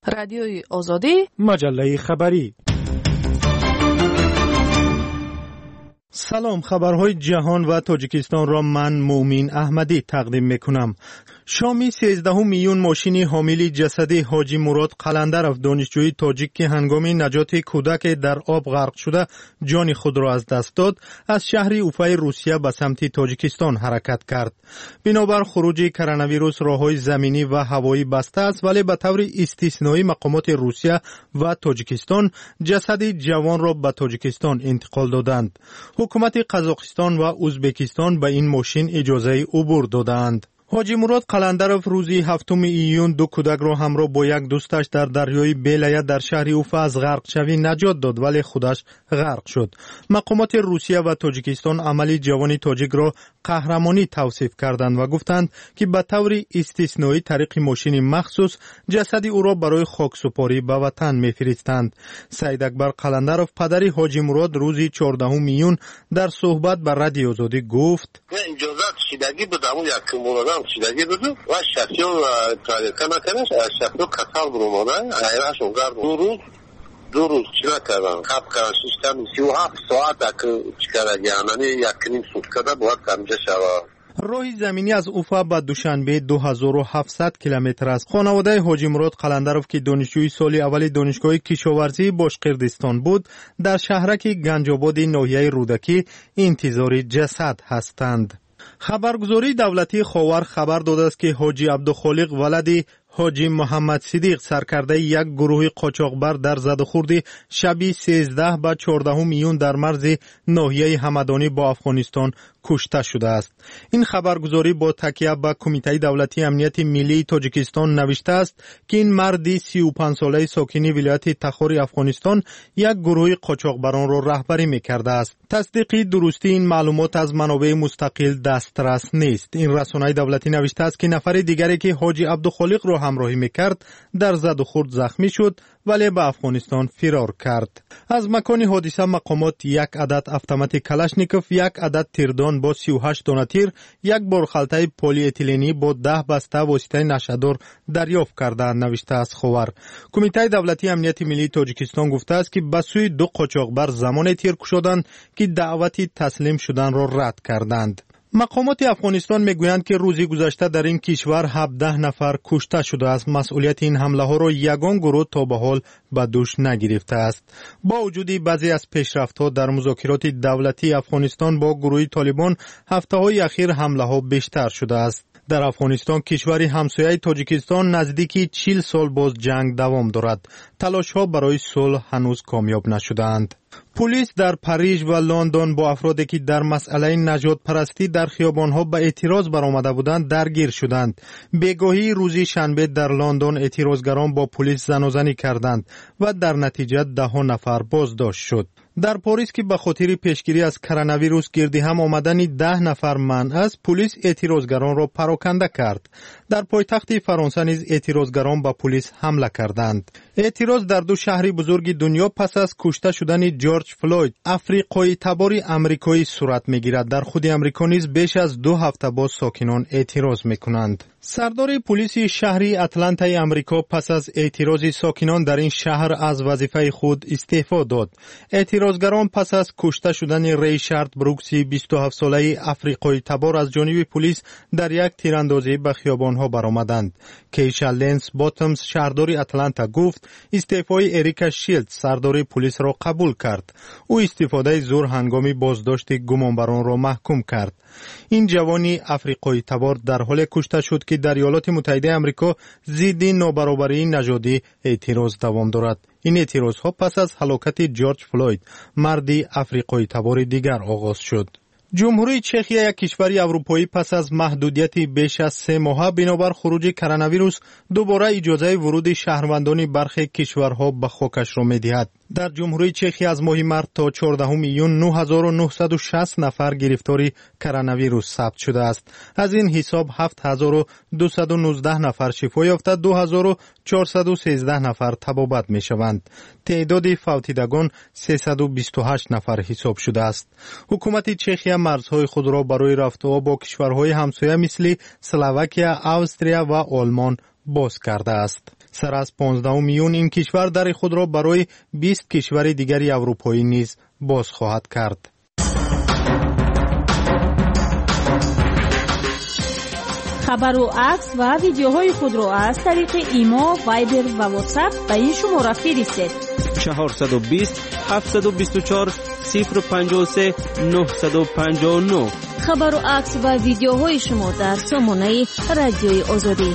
رادیوی آزادی، مجله خبری. سلام، خبرهای جهان و تاجیکستان را من مومین احمدی تقدیم میکنم. شامی 13 میلیون ماشین حامل جسد حاجی مراد قلندرов دانشجوی تاجیک که هنگام نجات کودک در آب غرق شده جان خود را از دست داد، از شهر اوفای روسیه به سمت تاجیکستان حرکت کرد. بنابر خروج کرونا ویروس راههای زمینی و هوایی بسته است، ولی به طور استثنایی مقامات روسیه و تاجیکستان جسد جوان را به تاجیکستان انتقال دادند. حکومت قزاقستان و ازبکستان به این ماشین اجازه عبور دادند. حاجی مراد قلندرов روزی 7 ایون دو کودک را همراه با یک دوستش در دریای بیلیه در شهر اوفا از غرق شوی نجات داد، ولی خودش غرق شد. مقامات روسیه و تاجیکستان عمل جوان تاجیک را قهرمانی توصیف کردند و گفتند که به طور استثنایی طریق ماشین مخصوص جسد او را برای خاکسپاری به وطن می‌فرستند. سید اکبر قلندرов پدر حاجی مراد روزی 14 ایون در صحبت با رادیو آزادی گفت: شیدگی بود، اما یک مولادم شیدگی بود و شخصیان تاریخه نکنش شخصیان کتال برومانه ایرهش اونگر دو روز چی نکردن خب کردن 37 ساعت چی کردن، یعنی یک نیم سوتکده باید کمجه شود. راه زمینی از اوفا به دوشنبه 2700 کیلومتر است. خانواده حاجی مراد قلندرов که دانشجوی سال اول دانشگاه کشاورزی باشقردستان بود، در شهرک گنجاباد ناحیه رودکی انتظار جسد هستند. خبرگزاری دولتی خاور خبر داده است که حاجی عبدالخالق ولد حاجی محمد صدیق سرکرده یک گروه قاچاقبر در زدخورد شب 13 به 14 میون در مرز ناحیه همدانی با افغانستان کشته شده است. این خبرگزاری با تکیه به کمیته دولتی امنیت ملی تاجیکستان نوشته است که این مرد 35 ساله ساکن ولایت تخار افغانستان یک گروه قاچاقبران را رهبری می‌کرده است. تصدیق درستی این معلومات از منابع مستقل دسترس نیست. این رسانه دولتی نوشته است که نفر دیگری که حاجی عبدالخالق را همراهی می‌کرد در زد و خورد زخمی شد، ولی به افغانستان فرار کرد. از مکان حادثه مقامات یک عدد اتومات کلاشنیکوف، یک عدد تیردان با 38 دانه تیر، یک بارخلطه پلی اتیلنی با 10 بسته واسطه نشه‌دار دریافت کردند، نوشته است خبر. کمیته دولتی امنیت ملی تاجیکستان گفته است که به سوی دو قاچاقبر زمان تیر کشیدند که دعوت تسلیم شدن را رد کردند. مقامات افغانستان میگویند که روزی گذشته در این کشور 17 نفر کشته شده است. مسئولیت این حمله ها را یگان گروه تا به حال به دوش نگرفته است. با وجود بعضی از پیشرفت‌ها در مذاکرات دولتی افغانستان با گروه طالبان، هفته‌های اخیر حمله ها بیشتر شده است. در افغانستان کشور همسایه تاجیکستان نزدیکی 40 سال باز جنگ دوام دارد. تلاش‌ها برای صلح هنوز کامیاب نشده‌اند. پلیس در پاریژ و لندن با افرادی که در مسئله نجات پرستی در خیابان‌ها به اعتراض برآمده بودند درگیر شدند. بگاهی روزی شنبه در لندن اعتراضگران با پلیس زناشویی کردند و در نتیجه 10 نفر بازداشت شد. در پاریس که به خاطر پیشگیری از کرونا ویروس گردی هم آمدن 10 نفر منع است، پلیس اعتراضگران را پراکنده کرد. در پایتخت فرانسه نیز اعتراضگران به پلیس حمله کردند. اعتراض در دو شهر بزرگ دنیا پس از کشته شدن جورج فلوید افریقایی تبار آمریکایی صورت میگیرد. در خود آمریکا نیز بیش از 2 هفته باز ساکنان اعتراض میکنند. سردار پلیس شهر اتلانتای آمریکا پس از اعتراض ساکنان در این شهر از وظیفه خود استعفا داد. اعتراضگران پس از کشته شدن ریچارد بروکس 27 ساله افریقایی تبار از جانب پلیس در یک تیراندازی به خیابان‌ها برآمدند. کیشا لنس باتمز شهردار اتلانتا گفت استعفای اریکا شیلد سردار پلیس را قبول کرد. او استفاده زور هنگامی بازداشت گمانبران را محکوم کرد. این جوانی افریقایی تبار در حال کشته شد که در ایالات متحده آمریکا ضد نابرابری نژادی اعتراض دوام دارد. این اعتراضها پس از هلاکت جورج فلوید مرد افریقایی تبار دیگر آغاز شد. جمهوری چخیه یک کشور اروپایی پس از محدودیت بیش از 3 ماه بنابر خروج کرونا ویروس دوباره اجازه ورود شهروندان برخی کشورها به خاکش را می‌دهد. در جمهوری چخیه از ماه مارس تا 14 میون 9960 نفر گرفتاری کرونا ویروس ثبت شده است. از این حساب 7219 نفر شفا یافته، 2413 نفر تبابت می‌شوند. تعداد فوتیدگان 328 نفر حساب شده است. حکومت چخیه مرزهای خود را برای رفت و با کشورهای همسایه مثل اسلواکیه، استریا و آلمان باز کرده است. سر از 15 میون این کشور در خود را برای 20 کشور دیگر اروپایی نیز باز خواهد کرد. خبر و عکس و ویدیوهای خود را از طریق ایما، وایبر و واتساپ به این شماره فرستید: 420 724 053 959. خبر و عکس و ویدیوهای شما در سامانه رادیوی آزادی.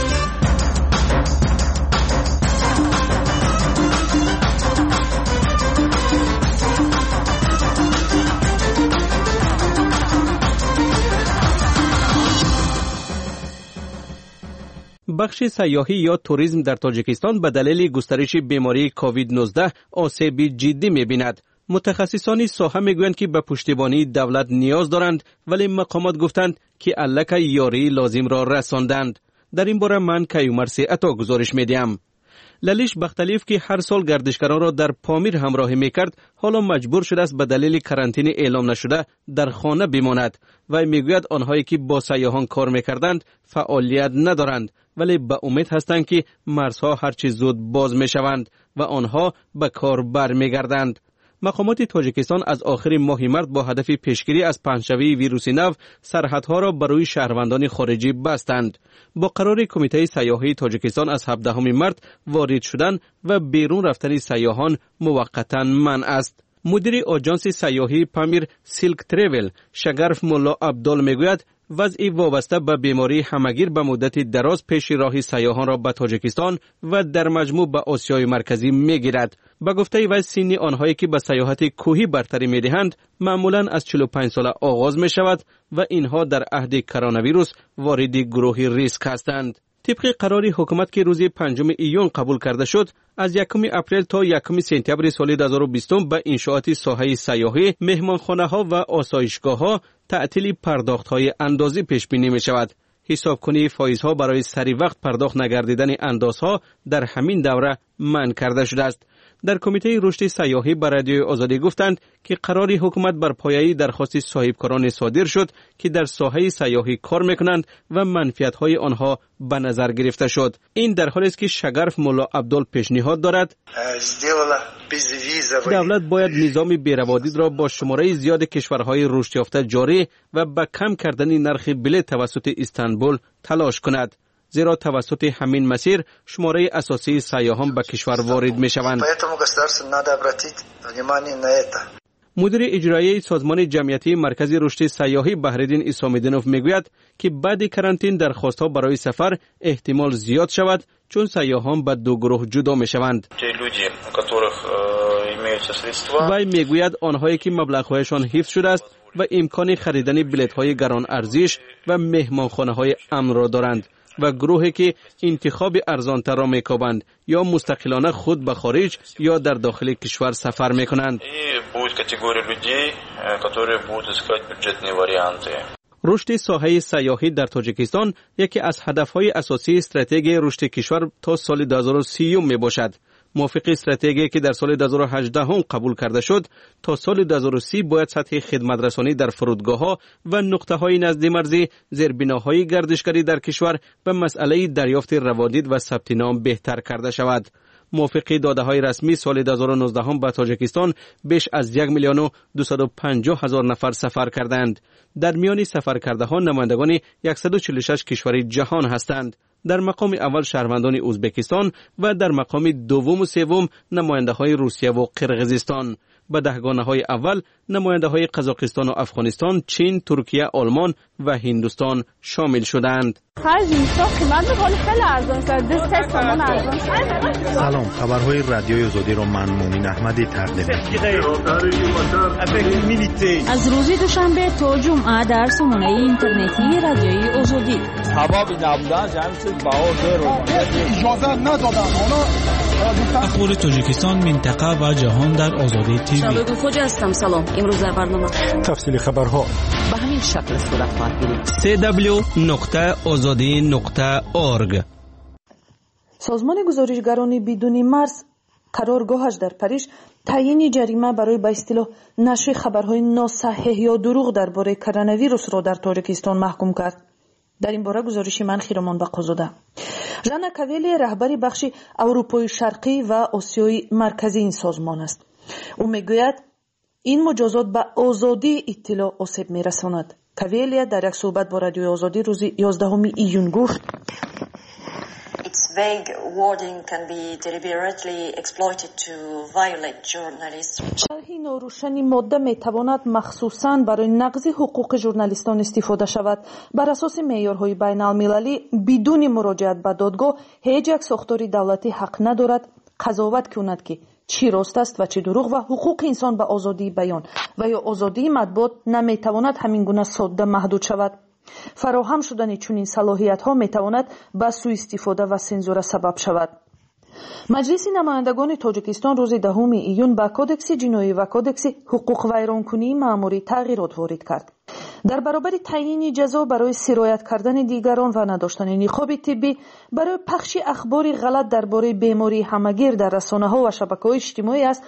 بخش سیاحی یا توریسم در تاجیکستان به دلیل گسترش بیماری کووید 19 آسیب جدی می‌بیند. متخصصان ساحه میگویند که به پشتیبانی دولت نیاز دارند، ولی مقامات گفتند که الک یاری لازم را رساندند. در این باره من کیومر عطا گزارش میدیم. للیش بختلیف که هر سال گردشگران را در پامیر همراهی میکرد، حالا مجبور شده است به دلیل کرانتین اعلام نشده در خانه بماند و میگوید آنهایی که با سیاحان کار میکردند فعالیت ندارند، ولی به امید هستند که مرزها هرچی زود باز میشوند و آنها به کار برمیگردند. مقامات تاجیکستان از آخر ماه مارس با هدف پیشگیری از پنجشنبه ویروس نو سرحدها را برای شهروندان خارجی بستند. با قرار کمیته سیاحی تاجیکستان از 17 مارس وارد شدن و بیرون رفتن سیاحان موقتا منع است. مدیر آژانس سیاحی پامیر سیلک تریول شگرف مولا عبدال میگوید وضعی وابسته به بیماری همگیر به مدت دراز پیش راه سیاحان را به تاجیکستان و در مجموع به آسیای مرکزی میگیرد. به گفته وی سن آنهایی که به سیاحت کوهی برتری میدهند معمولا از 45 سال آغاز می شود و اینها در عهد کرونا ویروس وارد گروه ریسک هستند. طبق قرار حکومت که روز 5 ایون قبول کرده شد، از 1 اپریل تا 1 سپتامبر سال 2020 به انشاءات ساحه سیاحی، مهمانخانه‌ها و آسایشگاه‌ها تعطیل پرداخت‌های اندازی پیش بینی می‌شود. حسابکنی فایزها برای سری وقت پرداخت نگردیدن اندازها در همین دوره منع کرده شده است. در کمیته رشد سیاحی به رادیوی آزادی گفتند که قرار حکومت بر پایه درخواست صاحبکاران صادر شد که در ساحه سیاحی کار میکنند و منفعت‌های آنها به نظر گرفته شد. این در حالی است که شگرف مولا عبدال پیشنهاد دارد دولت باید نظام بیروادید را با شماره زیاد کشورهای رشد یافته جاری و به کم کردن نرخ بلیط توسط استانبول تلاش کند، زیرا توسط همین مسیر شماره اساسی سیاحان به کشور وارد می شوند. مدیر اجرایی سازمان جمعیتی مرکز رشد سیاحی بهرالدین اسام‌الدینوف میگوید که بعد کرانتین درخواست‌ها برای سفر احتمال زیاد شود، چون سیاحان به دو گروه جدا می شوند. وی میگوید آنهایی که مبلغ‌هایشان حفظ شده است و امکان خریدن بلیط‌های گران ارزش و مهمانخانه‌های امن را دارند و گروهی که انتخاب ارزان‌تر را می‌کوبند یا مستقلانه خود به خارج یا در داخل کشور سفر می‌کنند. رشد ساحه سیاحی در تاجیکستان یکی از هدف‌های اساسی استراتژی رشد کشور تا سال 2030 میباشد. موافق استراتژی که در سال 2018 هم قبول کرده شد، تا سال 2030 باید سطح خدمت‌رسانی در فرودگاه‌ها و نقطه‌های نزد مرزی، زیربناهای گردشگری در کشور و مسئله دریافت روادید و ثبت نام بهتر کرده شود. موافق داده‌های رسمی سال 2019 به تاجیکستان بیش از 1,250,000 نفر سفر کردند. در میان سفرکرده‌ها نمایندگان 146 کشور جهان هستند. در مقام اول شهروندان ازبکستان و در مقام دوم و سوم نماینده‌های روسیه و قرقیزستان. به دهگانه‌های اول نماینده‌های قزاقستان و افغانستان، چین، ترکیه، آلمان و هندوستان شامل شدند. سلام، خبرهای رادیوی آزادی را من مومن احمدی تقدیم می‌کنم. از روز دوشنبه تا جمعه در سامانه اینترنتی رادیوی آزادی. اخبار تاجیکستان، منطقه و جهان در آزادی تیوی. شبکه خوج هستم. سلام. امروز در برنامه تفصیل خبرها به همین شکل صورت خواهد گرفت. www.azadi.org. سازمان گزارشگران بدون مرز قرارگاهش در پاریس تعیین جریمه برای به اصطلاح نشر خبرهای ناصحیح یا دروغ درباره کرونا ویروس را در تاجیکستان محکوم کرد. در این باره گزارشی من خیرمان بقازاده. ژانا کاویلی رهبری بخش اروپای شرقی و آسیای مرکزی این سازمان است. او میگوید این مجازات به آزادی اطلاع آسیب میرساند. کاویلی در یک صحبت با رادیوی آزادی روز 11 ایون گفت Its vague wording can be deliberately exploited to violate journalists. شرح ناروشن ماده میتواند مخصوصاً برای نقض حقوق ژورنالیستان استفاده شود. بر اساس معیارهای بین المللی بدون مراجعت به دادگاه هیچ یک ساختار دولتی حق ندارد قضاوت کند که چی راست است و چی دروغ و حقوق انسان به آزادی بیان و یا آزادی مطبوعات نمیتواند همین گونه ساده محدود شود. فراهم شدن چنین صلاحیت ها میتواند به سوء استفاده و سنزور سبب شود. مجلس نمایندگان تاجیکستان روز 10 ایون به کودکس جنایی و کودکس حقوق ویرانکنی مأموری تغییرات وارد کرد. در برابر تعیین جزا برای سرایت کردن دیگران و نداشتن نقاب طبی، برای پخش اخبار غلط درباره بیماری همگیر در رسانه‌ها و شبکه‌های اجتماعی است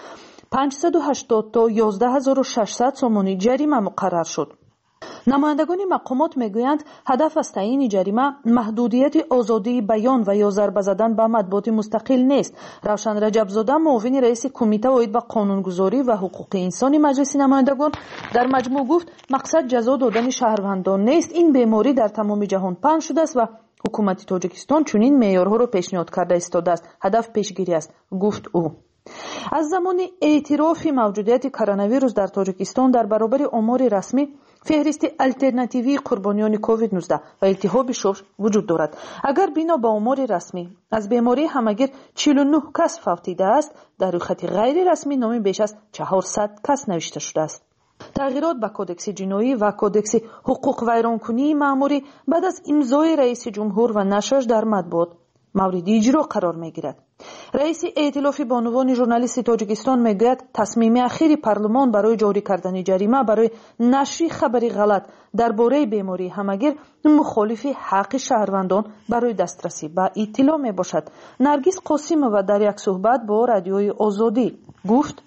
580 تا 11600 سومانی جریمه مقرر شد. نمایندگان مقامات میگویند هدف از تعیین جریمه محدودیت آزادی بیان و یا ضربه زدن به مطبوعات مستقل نیست. روشن رجبزاده معاون رئیس کمیته واحد به قانونگذاری و حقوق انسانی مجلس نمایندگان در مجموع گفت مقصد جزا دادن شهروندان نیست. این بیماری در تمام جهان پنهان شده است و حکومت تاجیکستان چنین معیارها را پیشنهاد کرده ایستاده است. هدف پیشگیری است، گفت او. از زمان اعتراف موجودیت کرونا ویروس در تاجیکستان در برابر آمار رسمی فهرست الटरनेटिव्ی قربانیان کووید 19 و التهاب شش وجود دارد. اگر بنا به آمار رسمی از بیماری همگیر 49 کس فوتیده است، در روی خط غیر رسمی نام بیش از 400 کس نوشته شده است. تغییرات به کودکس جنایی و کودکس حقوق ویرانکنی مأموری بعد از امضای رئیس جمهور و نشرش در مطبوعات مورد اجرا قرار میگیرد. رئیس ائتلاف بانوان ژورنالیست تاجیکستان میگوید تصمیم اخیر پارلمان برای جاری کردن جریمه برای نشر خبری غلط درباره بیماری همگیر مخالف حق شهروندان برای دسترسی به اطلاع می باشد. نرگس قاسمова در یک صحبت با رادیوی آزادی گفت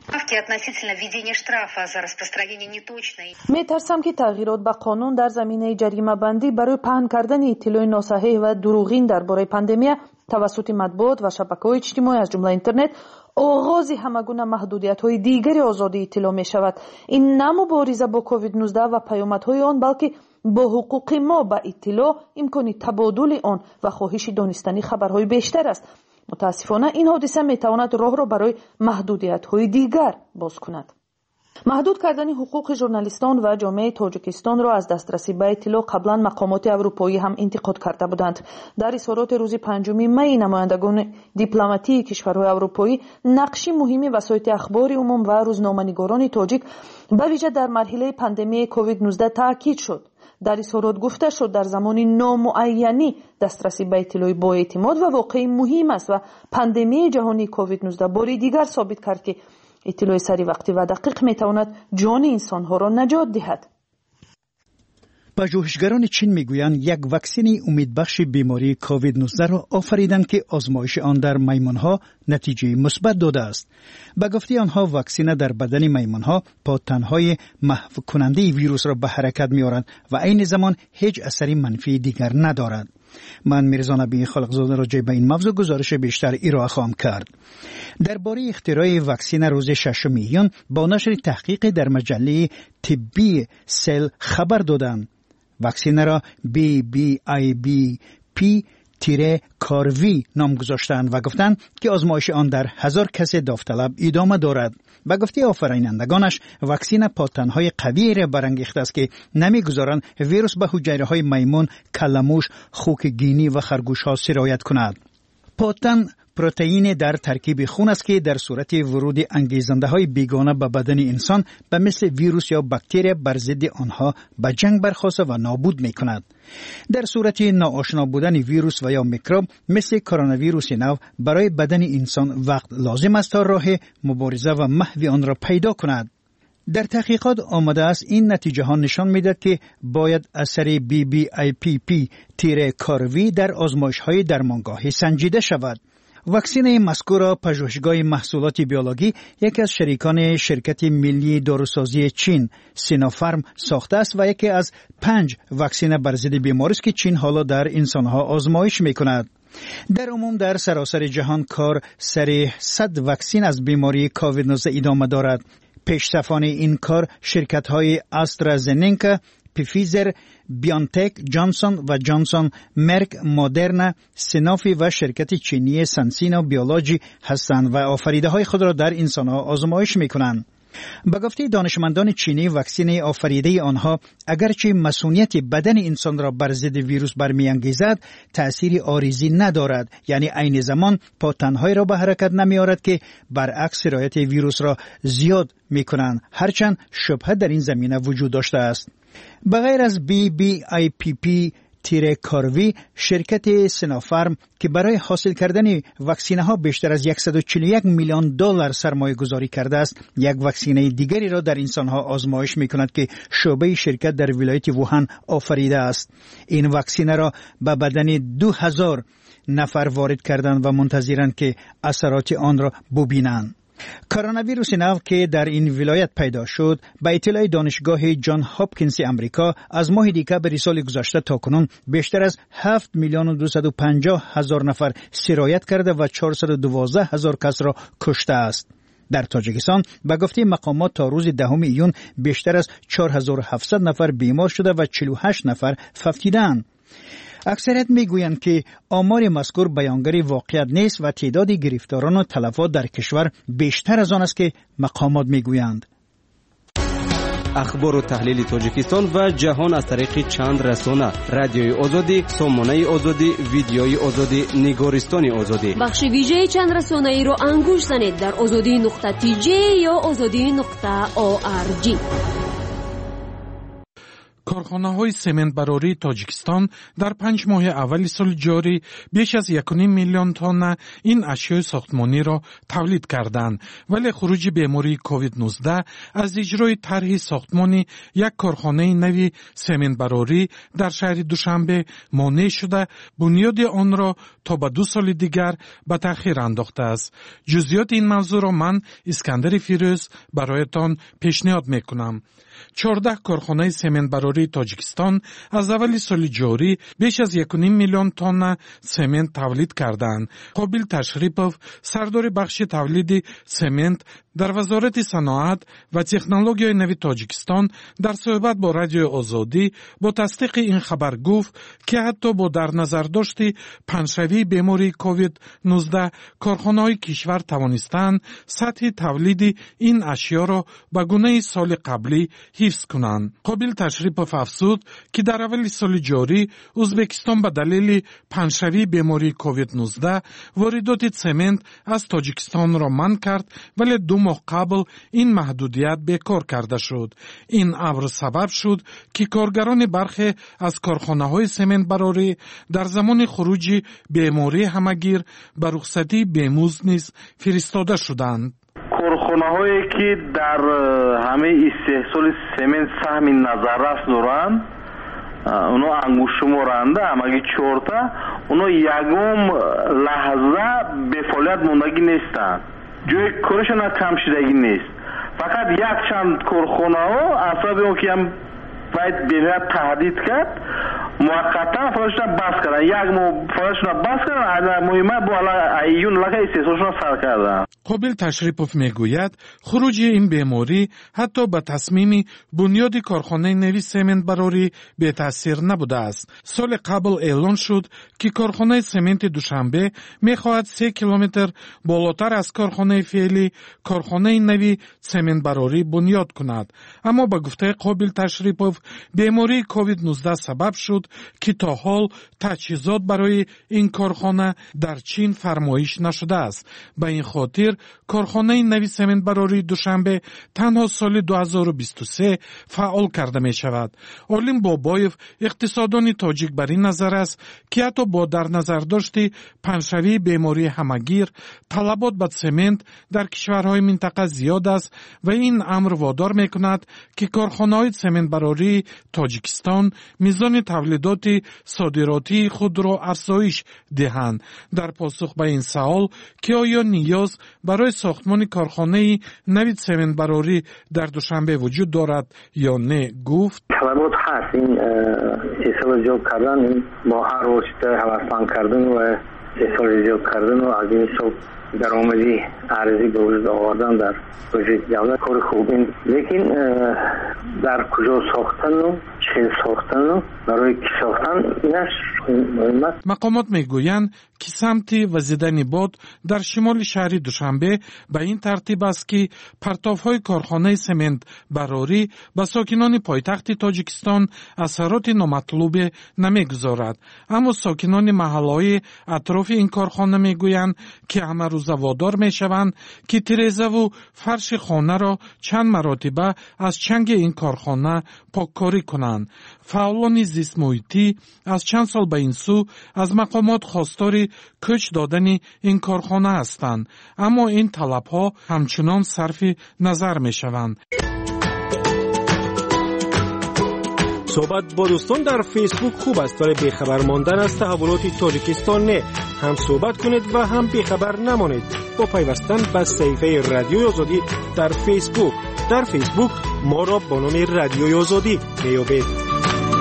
میترسم که تغییرات به قانون در زمینه جریمه بندی برای پهن کردن اطلاع ناصحیح و دروغین درباره پاندمی توسط مطبوعات و شبکه‌های اجتماعی از جمله اینترنت آغاز همگونه محدودیت‌های دیگری آزادی اطلاع می‌شود. این نه مبارزه با کووید 19 و پیامدهای آن بلکه با حقوق ما به اطلاع، امکان تبادل آن و خواهش دانستن خبرهای بیشتر است. متاسفانه این حادثه می‌تواند راه را برای محدودیت‌های دیگر باز کند. محدود کردن حقوق ژورنالیستان و جامعه تاجیکستان را از دسترسی به اطلاع قبلا مقامات اروپایی هم انتقاد کرده بودند. در اظهارات روز 5 می نمایندگان دیپلماتی کشورهای اروپایی نقش مهمی وسایط اخبار عموم و روزنامه‌نگاران تاجیک به ویژه در مرحله پاندمی کووید 19 تاکید شد. در اظهارات گفته شد در زمان نامعینی دسترسی به اطلاع با اعتماد و واقعی مهم است و پاندمی جهانی کووید 19 بار دیگر ثابت کرد که اطلاع سری وقتی و دقیق میتواند جان انسانها را نجات دهد. پژوهشگران چین میگویند یک واکسن امیدبخش بیماری کووید 19 را آفریدند که آزمایش آن در میمانها نتیجه مثبت داده است. به گفته آنها واکسن در بدن میمانها پادتنهای محو کننده ویروس را به حرکت میآورد و عین زمان هیچ اثری منفی دیگر ندارد. من میرزا نبی خالقزاده راجع به این موضوع گزارش بیشتر ارائه خواهم کرد. درباره اختراع واکسن روز 6 ایون با نشر تحقیق در مجله طبی سل خبر دادند. واکسن را BBIBP-کاروی نام گذاشتند و گفتند که آزمایش آن در 1000 کس داوطلب ادامه دارد. به گفته آفرینندگانش واکسن پادتنهای قوی را برانگیخته است که نمیگذارند ویروس به حجره‌های میمون، کلموش، خوک گینی و خرگوش‌ها سرایت کند. پادتن پروتئین در ترکیب خون است که در صورت ورود انگیزنده‌های بیگانه به بدن انسان به مثل ویروس یا باکتری بر ضد آنها به جنگ برخاسته و نابود می‌کند. در صورت ناآشنا بودن ویروس و یا میکروب مثل کرونا ویروس نو برای بدن انسان وقت لازم است تا راه مبارزه و محو آن را پیدا کند. در تحقیقات آمده است این نتیجه ها نشان می‌دهد که باید اثر BBIPP-کاروی در آزمایش های درمانگاهی سنجیده شود. واکسین مذکور پژوهشگاه محصولات بیولوژی یکی از شریکان شرکت ملی داروسازی چین سینوفارم ساخته است و یکی از 5 واکسن بر ضد بیماری است که چین حالا در انسانها آزمایش میکند. در عموم در سراسر جهان کار سر 100 واکسن از بیماری کووید 19 ادامه دارد. پیشرفان این کار شرکت‌های آسترازنکا، پفیزر، بیانتک، جانسون و جانسون، مرک، مدرنا، سنوفی و شرکت چینی سنسینو بیولوژی هستند و آفریده های خود را در انسانها آزمایش میکنند. به گفته دانشمندان چینی واکسن آفریده آنها اگرچه مسئولیت بدن انسان را بر ضد ویروس برمیانگیزد تأثیر عارضی ندارد، یعنی عین زمان پاتن‌های را به حرکت نمی‌آورد که برعکس سرایت ویروس را زیاد می‌کنند، هرچند شبهه در این زمینه وجود داشته است. بغیر از BBIPP کاروی شرکت سینوفارم که برای حاصل کردن واکسینه ها بیشتر از 141 میلیون دلار سرمایه گذاری کرده است، یک واکسینه دیگری را در انسان ها آزمایش می کند که شعبه شرکت در ولایت ووهان آفریده است. این واکسینه را به بدن 2000 نفر وارد کردند و منتظرند که اثرات آن را ببینند. کرونا ویروس نو که در این ولایت پیدا شد به اطلاع دانشگاه جان هاپکینز امریکا از ماه دسامبر سال گذشته تا کنون بیشتر از 7,250,000 نفر سرایت کرده و 412,000 کس را کشته است. در تاجیکستان به گفته مقامات تا روز 10 ایون بیشتر از 4,700 نفر بیمار شده و 48 نفر فوتیدند. اکثریت میگویند که آمار مذکور بیانگر واقعیت نیست و تعداد گرفتاران و تلفات در کشور بیشتر از آن است که مقامات میگویند. اخبار و تحلیل تاجیکستان و جهان از طریق چند رسانه: رادیوی آزادی، سامانه آزادی، ویدیوی آزادی، نگارستان آزادی. بخش ویژه چند رسانه ای را انگوش زنید در azadi.tj یا azadi.org. کارخانه‌های سمنت براری تاجیکستان در 5 ماه اول سال جاری بیش از 1.5 میلیون تن این اشیاء ساختمانی را تولید کردند، ولی خروج بیماری کووید 19 از اجرای طرح ساختمانی یک کارخانه نوی سمنت براری در شهر دوشنبه مانع شده بنیاد آن را تا به 2 سال دیگر به تأخیر انداخته است. جزئیات این موضوع را من اسکندر فیروز برایتان پیشنهاد میکنم. 14 کارخانه سمنت براری تاجیکستان از اول سال جاری بیش از 1.5 میلیون تن سمنت تولید کردند. قابل تشریفوف، سردار بخش تولید سمنت در وزارت صنعت و تکنولوژی نوی تاجیکستان در صحبت با رادیو آزادی با تصدیق این خبر گفت که حتی با در نظر داشت پنجشوی بیماری کووید 19 کارخانه‌های کشور توانستند سطح تولید این اشیا را به گونه سال قبلی حفظ کنند. قابل تشریفوف افزود که در اول سال جاری ازبکستان به دلیل پنجشوی بیماری کووید 19 واردات سمنت از تاجیکستان را منع کرد، ولی 2 ماه قبل این محدودیت بیکار کرده شد. این امر سبب شد که کارگران برخی از کارخانه‌های سمنت براری در زمان خروج بیماری همگیر به رخصتی بیمزد نیز فرستاده شدند. کارخانه‌هایی که در همه استحصال سمنت سهم نظارت دارند اونا انگوش شمارنده همگی 4 تا اونا یکم لحظه به فعالیت موندگی نیستند، جای کارشون کم شدگی نیست. فقط یک چند کارخانه ها اصابی اون که هم باید بیمه تهدید کرد موقتا فعالیتشون بس کردن، یک فعالیتشون بس کردن، مهمه با ایون لکه استحصالشون سر کردن. قابل تشریفوف میگوید خروج این بیماری حتی به تصمیم بنیاد کارخانه نوی سمنت براری به تاثیر نبوده است. سال قبل اعلان شد که کارخانه سمنت دوشنبه میخواهد 3 کیلومتر بالاتر از کارخانه فعلی کارخانه نوی سمنت براری بنیاد کند، اما به گفته قابل تشریفوف بیماری کووید 19 سبب شد که تا حال تجهیزات برای این کارخانه در چین فرمایش نشده است. به این خاطر کارخانه نوی سمنتبراری دوشنبه تنها سال 2023 فعال کرده می شود. علیم بابایف اقتصاددان تاجیک بر این نظر است که حتی با در نظر داشتی پنشوی بیماری همگیر، طلبات به سمنت در کشورهای منطقه زیاد است و این امر وادار می کند که کارخانه‌های سمنتبراری تاجیکستان میزان تولیدات صادراتی خود را افزایش دهند. در پاسخ به این سوال که آیا نیاز برای ساختمان کارخانه نوید سمنتبراری در دوشنبه وجود دارد یا نه گفت طلبات هست. این احسال ایجاد کردن با هر واسطه هوسمند کردن و احسال ایجاد کردن و از این حساب درآمدی ارزی به وجود آوردن در وجود دولت کار خوب این، لیکن در کجا ساختن و چه ساختن و برای کی ساختن اینش مهم است. مقامات میگویند که سمت وزیدن باد در شمال شهر دوشنبه به این ترتیب است که پرتاب‌های کارخانه سمنت براری به ساکنان پایتخت تاجیکستان اثرات نامطلوب نمیگذارد، اما ساکنان محله‌های اطراف این کارخانه میگویند که همه روزه وادار میشوند که تریزه و فرش خانه را چند مرتبه از چنگ این کارخانه پاککاری کنند. فعالان زیست محیطی از چند سال به این سو از مقامات خواستار کوچ دادن این کارخانه هستند، اما این طلبها همچنان صرف نظر می شوند. صحبت با دوستان در فیسبوک خوب است، ولی بیخبر ماندن از تحولات تاجیکستان نه. هم صحبت کنید و هم بیخبر نمانید با پیوستن به صفحه رادیوی آزادی در فیسبوک. در فیسبوک ما را با نام رادیوی آزادی میابید.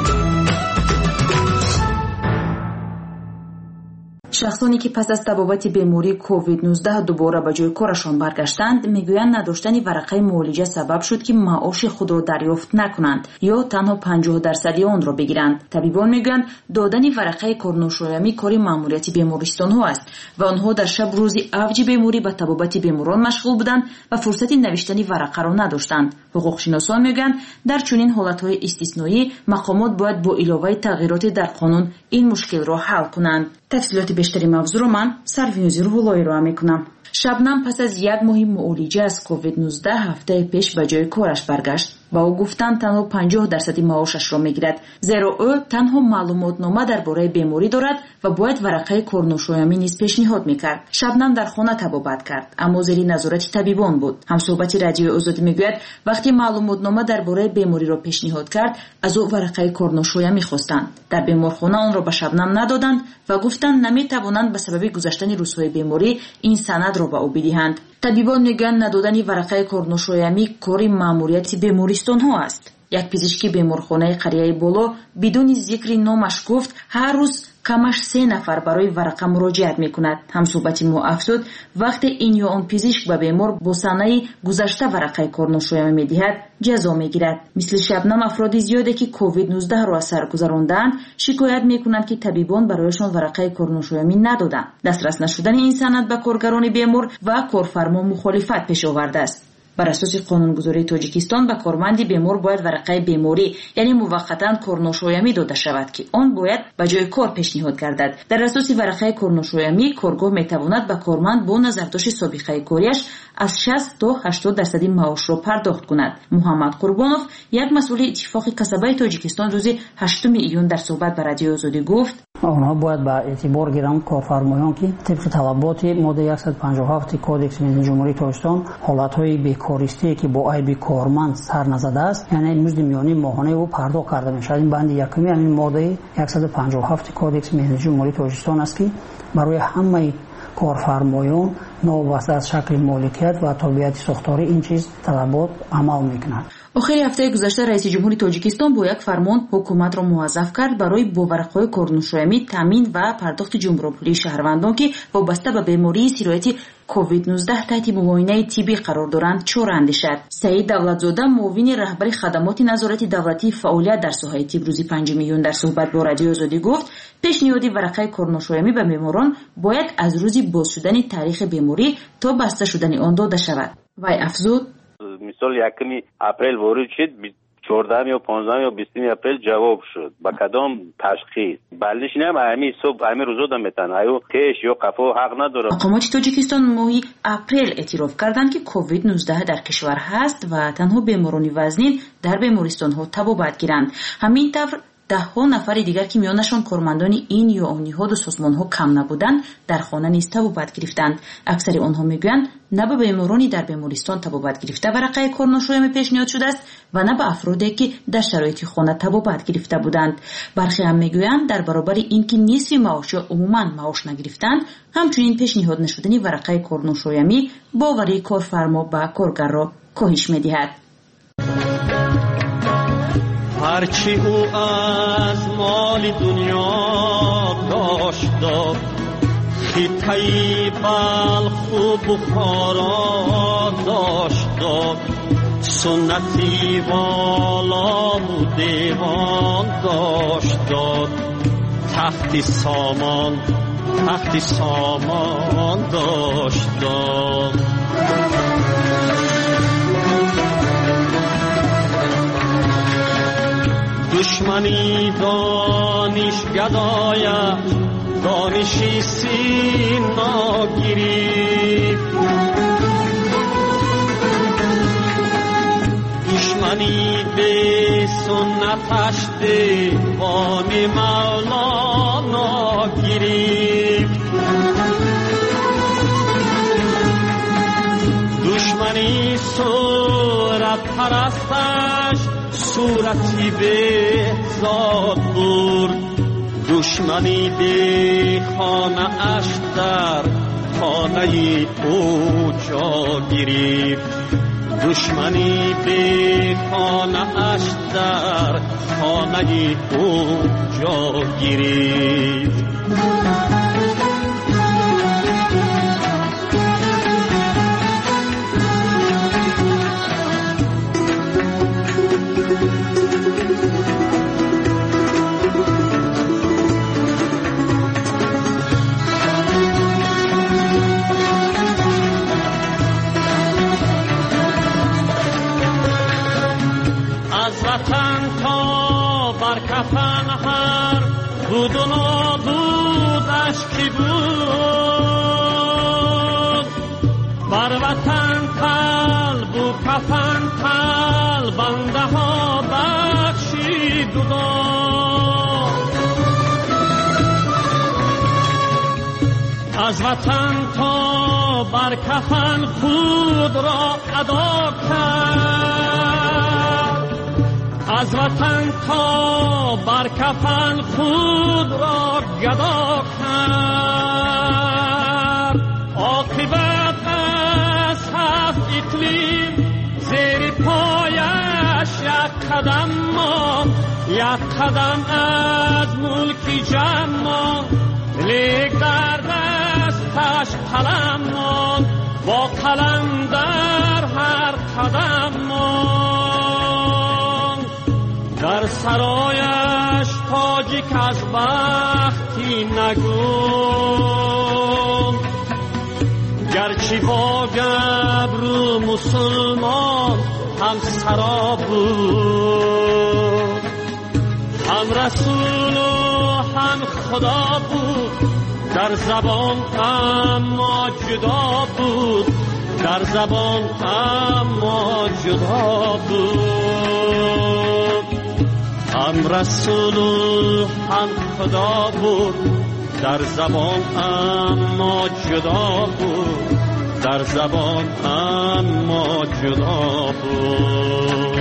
شخصانی که پس از تبابت بیماری کووید 19 دوباره به جای کارشان برگشتند میگویند نداشتن ورقه معالجه سبب شد که معاش خود را دریافت نکنند یا تنها 50% آن را بگیرند. طبیبان میگویند دادن ورقه کارناشایمی کاری ماموریت بیمارستان ها است و آنها در شب روز اوج بیماری به تبابت بیماران مشغول بودند و فرصت نوشتن ورقه را نداشتند. حقوق شناسان میگویند در چنین حالتهای استثنایی مقامات باید با علاوه تغییرات در قانون این مشکل را حل کنند. تفصیلات بیشتری موضوع رو من سروینوزی روح‌اللهی رو میکنم. شبنم پس از یک ماه معالجه از کووید 19 هفته پیش به جای کارش برگشت و او گفتند تنها 50% معاشش را میگیرد، زیرا او تنها معلوماتنامه درباره بیماری دارد و باید ورقه کارناشایمی نیز پیشنهاد میکرد. شبنم در خانه تبابت کرد اما زیر نظارت طبیبان بود. همصحبت رادیو آزادی میگوید وقتی معلوماتنامه درباره بیماری را پیشنهاد کرد از او ورقه کارناشایمی خواستند. در بیمارخانه آن را به شبنم ندادند و گفتند نمیتوانند به سبب گذشتن روزهای بیماری این سند را به او بدهند. طبیبان میگن ندادن ورقه کارناشایمی کاری ماموریت بیمارستان ها است. یک پزشکی بیمارخانه قریه بولو بدون ذکر نامش گفت هر روز کمش 3 نفر برای ورقه مراجعت میکند. همصحبت ما افزود وقتی این یا آن پزشک به بیمار با صحنه گذشته ورقه کارناشایمی میدهد جزا میگیرد. مثل شبنم افراد زیادی که کووید 19 را سر گذراندند شکایت میکنند که طبیبان برایشان ورقه کارناشایمی ندادند. دسترس نشدن این سند به کارگران بیمار و کارفرما مخالفت پیش آورده است. بر اساس قانونگذاری تاجیکستان به کارمند بیمار باید ورقه بیماری یعنی موقتا کارناشایمی داده شود که آن باید به جای کار پیشنهاد گردد. در اساس ورقه کارناشایمی کارگاه میتواند به کارمند با نظرداشت سابقه کاریش از 60 تا 80% معاش را پرداخت کند. محمد قربانوف یک مسئول اتفاق کسبه تاجیکستان روز 8 ایون در صحبت با رادیو آزادی گفت آنها باید به اعتبار گیرند کارفرمایان که طبق طلبات ماده 157 کودکس ملی جمهوری تاجیکستان حالتهای بیکاریستی که با عیب کارمند سر نزده است یعنی مزد میانی ماهانه او پرداخت کرده میشود. این بند یکمی همین ماده 157 کودکس ملی جمهوری تاجیکستان است که برای همه کارفرمایان نوابسته از شکل مالکیت و تابعیت ساختاری این چیز طلبات عمل میکنند. آخر هفته گذشته رئیس جمهور تاجیکستان با یک فرمان حکومت را موظف کرد برای با ورقه‌های کارناشایمی تامین و پرداخت جمهورپولی شهروندان که وابسته به بیماری سیرایت کووید 19 تحت معاینه طبی قرار دارند چارنده شد. سعید دولتزاده معاون رهبر خدمات نظارت دولتی فعالیت در ساحه طب روز 5 میلیون در صحبت با رادیو آزادی گفت پیشنهاد ورقه کارناشایمی به بیماران باید از روز باز شدن تاریخ بیماری تا بسته شدن آن داده شود. وی افزود مثال 1 اپریل وارد شد 14 یا 15 یا 20 اپریل جواب شد. با کدام تشخیص؟ بلش نیم همین صبح همین روزا دم میتن ایو کش یا قفا حق نداره. مقامات تاجیکستان ماهی اپریل اعتراف کردند که کووید 19 در کشور هست و تنها بیماران وزنین در بیمارستان ها طبابت گیرند. همین طور 10 نفر دیگر که میانشان کارمندان این یا آن نهاد و سازمان ها کم نبودند در خانه نیز طبابت گرفتند. اکثر آنها میگویند نه به بیمارانی در بیمارستان طبابت گرفته ورقه کار ناشایان پیشنهاد شده است و نه به افرادی که در شرایط خانه طبابت گرفته بودند. برخی هم میگویند در برابر اینکه نصف معاش یا عموما معاش نگرفتند، همچنین پیشنهاد نشدنی ورقه کار ناشایمی باوری کارفرما به کارگر را کاهش میدهد. هرچی او از مال دنیا داشت خطه‌ای بلخ و بخارا داشت سنتی والا و دیوان داشت تخت سامان داشت دشمنی دانش گدایت دانشی سینا گریفت دشمنی به سنتش دیوان مولانا گریفت دشمنی صورت پرستش صورتی به ذات برد دشمنی به خانه اش در خانه او جا گرفت دشمنی به خانه اش در خانه او جا گرفت وطن تا بر کفن هر بود و نابودش کی بود بر وطن قلب و کفن بنده ها بخشید و داد از وطن تا بر کفن خود را ادا کرد از وطن تا بر کفن خود را گدا کرد عاقبت از 7 اقلیم زیر پایش یک قدم از ملکی جمع لیک در دستش قلم با قلم در هر قدم در سرایش تاجیک از بختی نگون گرچه با گبرو مسلمان هم سرا بود هم رسول و هم خدا بود در زبان اما جدا بود در زبان اما جدا بود هم رسول و هم خدا بود در زبان اما جدا بود در زبان اما جدا بود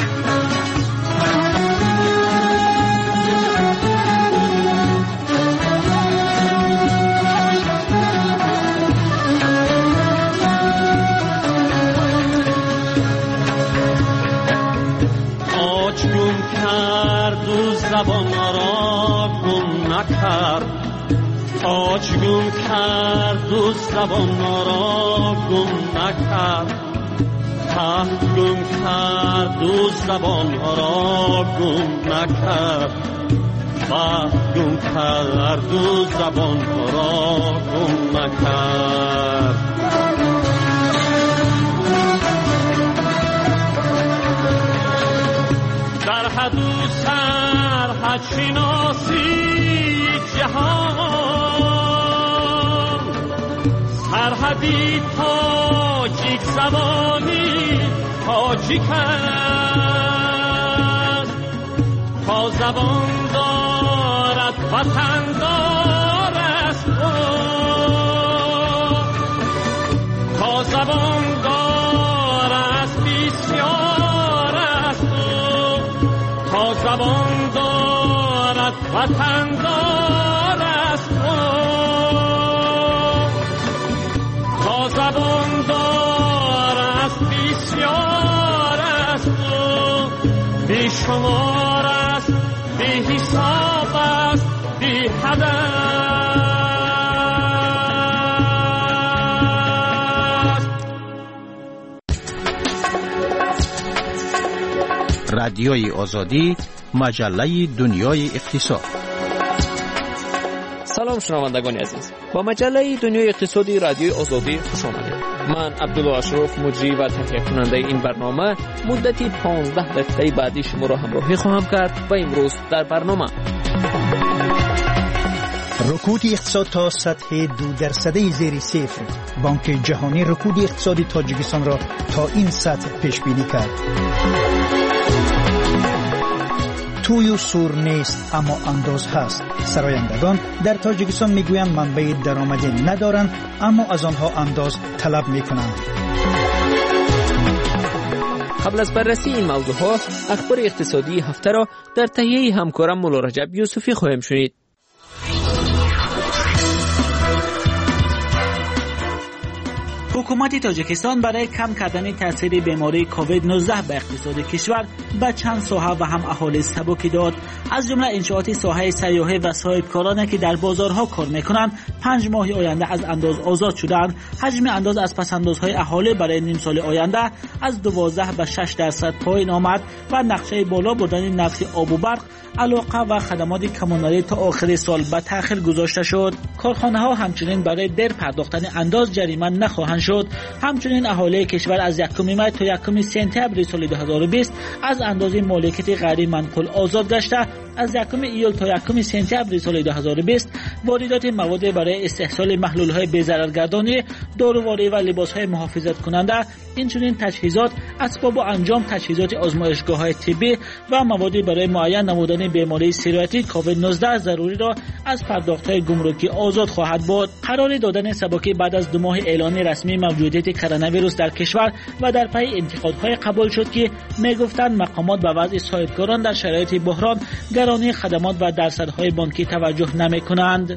کرد و زبان را گم نکرد آج گم کرد و زبان را گم نکرد تخت گم کرد و زبان را گم نکرد بخت گم کرد و زبان را گم نکرد نشناسی جهان سرحدی تاجیک زبانی تاجیک است تا زبان دارد وطن دار است تا زبان دار است بسیار است تا زبان دارد وطن دار است تا زبان دار است بسیار است بی شمار است بی حساب است بی حد است. رادیوی آزادی، مجله دنیای اقتصاد. سلام شنوندگان عزیز، با مجله دنیای اقتصادی رادیوی آزادی خوش آمدید. من عبدالله اشرف، مجری و تهیه کننده این برنامه، مدتی 15 دقیقه بعدی شما را همراهی خواهم کرد و امروز در برنامه رکود اقتصاد تا سطح 2% زیر صفر. بانک جهانی رکود اقتصادی تاجیکستان را تا این سطح پیش بینی کرد. توی و سور نیست اما انداز هست. سرایندگان در تاجیکستان میگویند منبع درآمدی ندارند اما از آنها انداز طلب میکنند. قبل از بررسی این موضوعها اخبار اقتصادی هفته را در تهیه همکارم مولا رجب یوسفی خواهیم شنید. حکومت تاجیکستان برای کم کردن تاثیر بیماری کووید 19 به اقتصاد کشور به چند ساحه و هم اهالی سبکی داد. از جمله انشاءات ساحه سیاحت و صاحبکارانی که در بازارها کار میکنند 5 ماه آینده از انداز آزاد شدند. حجم انداز از پس‌اندازهای اهالی برای نیم سال آینده از 12 به 6% پایین آمد و نقشه بالا بردن نفت آب و برق، علاقه و خدمات کمونالی تا آخر سال به تأخیر گذاشته شد. کارخانه‌ها همچنین برای دیر پرداختن انداز جریمه نخواهند شد. همچنین اهالی کشور از 1 می تا 1 سپتامبر سال 2020 از اندازه مالکیت غیر منقول آزاد گشته. از 1 ایول تا 1 سپتامبر سال 2020 واردات مواد برای استحصال محلول‌های بی‌ضررگردانی، داروواری و لباس‌های محافظت کننده، اینچنین تجهیزات، اسباب و انجام تجهیزات آزمایشگاه‌های طبی و مواد برای معاین نمودن بیماری سیرویتی کووید 19 ضروری را از پرداخت‌های گمرکی آزاد خواهد بود. قرار دادن سبکی بعد از 2 ماه اعلان رسمی موجودیت کرونا ویروس در کشور و در پی انتقادهای قبول شد که میگفتند مقامات به وضع صاحبکاران در شرایط بحران، گرانی خدمات و درصدهای بانکی توجه نمی‌کنند.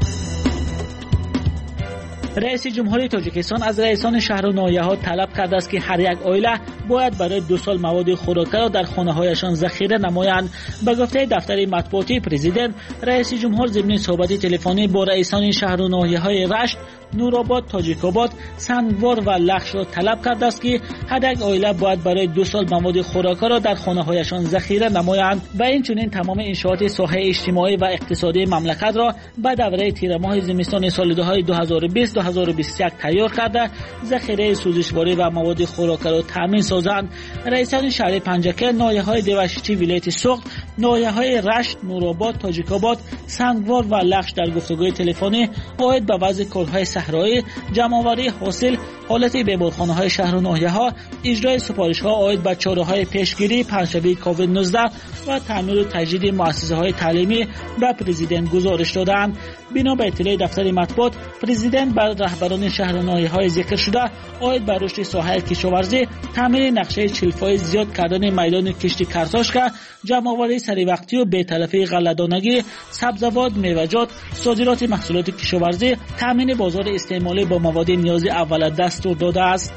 رئیس جمهوری تاجیکستان از رئیسان شهر و ناحیه‌ها طلب کرده است که هر یک عائله باید برای 2 سال مواد خوراکی را در خانه‌هایشان ذخیره نمایند. به گفته دفتر مطبوعاتی پرزیدنت، رئیس جمهور ضمن صحبت تلفنی با رئیسان شهر و ناحیه‌های رشت، نورآباد، تاجیک‌آباد، سنگوار و لخش را طلب کرده است که هر یک عائله باید برای 2 سال مواد خوراکی را در خانه‌هایشان ذخیره نمایند و اینچنین تمام انشاءات ساحه اجتماعی و اقتصادی مملکت را به دوره تیر ماه زمستان سالهای 2020-2021 تیار کرده ذخیره سوزشواری و مواد خوراکی را تامین سازند. رئیسان شهر پنجکه، ناحیه‌های دیوشیچی ولایت سوخت، ناحیه‌های رشت، نورآباد، تاجیک‌آباد، سنگوار و لخش در گفتگوی تلفنی عاید به وضع کارهای صحرایی، جمع‌آوری حاصل، حالت بیمارخانه‌های شهر و ناحیه‌ها، اجرای سفارش‌ها عاید به چاره‌های پیشگیری پنجشنبه کووید 19 و تعمیر و تجدید مؤسسه‌های تعلیمی به پرزیدنت گزارش دادند. بنا به اطلاع دفتر مطبوعات، پرزیدنت بر رهبران شهر و ناحیه‌های ذکر شده عاید به رشد ساحه کشاورزی، تعمیر نقشه چلفای زیاد کردن میدان کشتی کرتاشکه، جمع‌آوری سری‌وقتی و بی‌تلفی غله‌دانگی، سبزیجات، میوه‌جات، صادرات محصولات کشاورزی، تامین بازار استعمالی با مواد نیازی اول دستور داده است.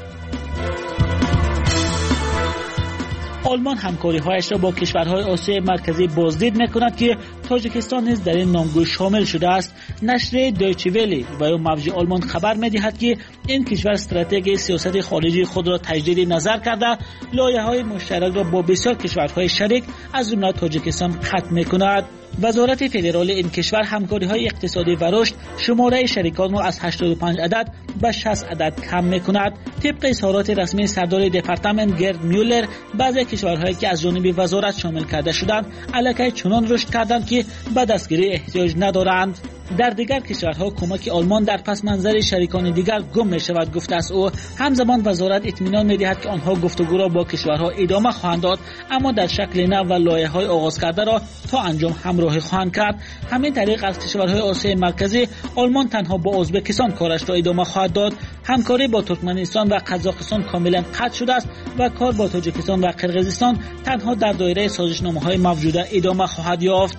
آلمان همکاری‌هایش را با کشورهای آسیای مرکزی بازدید می‌کند که تاجیکستان نیز در این نامگو شامل شده است. نشریه دویچه ولی و یا موج آلمان خبر می‌دهد که این کشور استراتژی سیاست خارجی خود را تجدید نظر کرده لایحه‌های مشترک را با بسیار کشورهای شریک از جمله تاجیکستان ختم می‌کند. وزارت فدرال این کشور همکاری‌های اقتصادی و رشد شماره شریکان را از 85 عدد به 60 عدد کم می‌کند. طبق اظهارات رسمی سردار دپارتمنت گرد میولر، بعضی کشورهایی که از جانب وزارت شامل کرده شدند الکی چنان رشد کردند که به دستگیری احتیاج ندارند. در دیگر کشورها کمک آلمان در پس منظر شریکان دیگر گم می شود گفته است او. همزمان وزارت اطمینان می دهد که آنها گفتگو را با کشورها ادامه خواهند داد، اما در شکل نو و لایحه‌های آغاز کرده را تا انجام همراهی خواهند کرد. همین طریق از کشورهای آسیای مرکزی آلمان تنها با ازبکستان کارش را ادامه خواهد داد. همکاری با ترکمنستان و قزاقستان کاملا قطع شده است و کار با تاجیکستان و قرقیزستان تنها در دایره سازشنامه‌های موجوده ادامه خواهد یافت.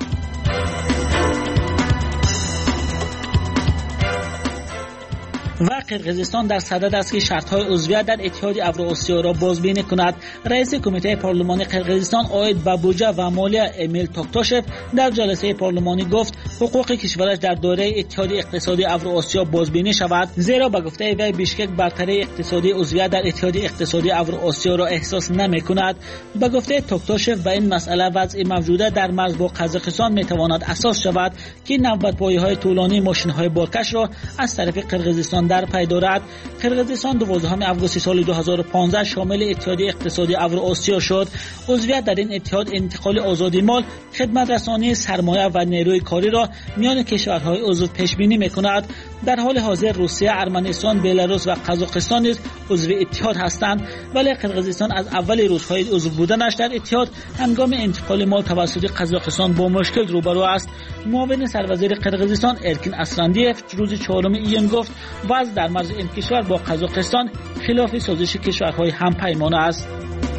و قرقیزستان در صدد است که شرط‌های عضویت در اتحاد اوراسیا را بازبینی کند. رئیس کمیته پارلمانی قرقیزستان عاید به بودجه و مالیه امیل توکتاشف در جلسه پارلمانی گفت حقوق کشورش در دایره اتحاد اقتصادی اوراسیا بازبینی شود، زیرا به گفته وی بیشکک برتری اقتصادی عضویت در اتحاد اقتصادی اوراسیا را احساس نمی‌کند. به گفته توکتاشف و این مسئله وضع موجوده در مرز با قزاقستان می‌تواند اساس شود که نوبت‌پایی‌های طولانی ماشین‌های بارکش را از طرف قرقیزستان در پی دارد. قرقیزستان 12 آگوست سال 2015 شامل اتحاد اقتصادی اوراسیا شد. عضویت در این اتحاد انتقال آزادی مال، خدمت رسانی سرمایه و نیروی کاری را میان کشورهای عضو پیش بینی می‌کند. در حال حاضر روسیه، ارمنستان، بلاروس و قزاقستان نیز عضو اتحاد هستند، ولی قرقیزستان از اول روزهای عضو بودنش در اتحاد هنگام انتقال مال توسط قزاقستان با مشکل روبرو است. معاون سروزیر قرقیزستان ارکین اسلندیف روز 4 ایون گفت وضع در مرز این کشور با قزاقستان خلاف سازش کشورهای همپیمانه است.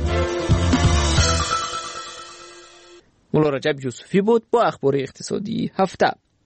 مولا رجب یوسفی بود با اخبار اقتصادی هفته.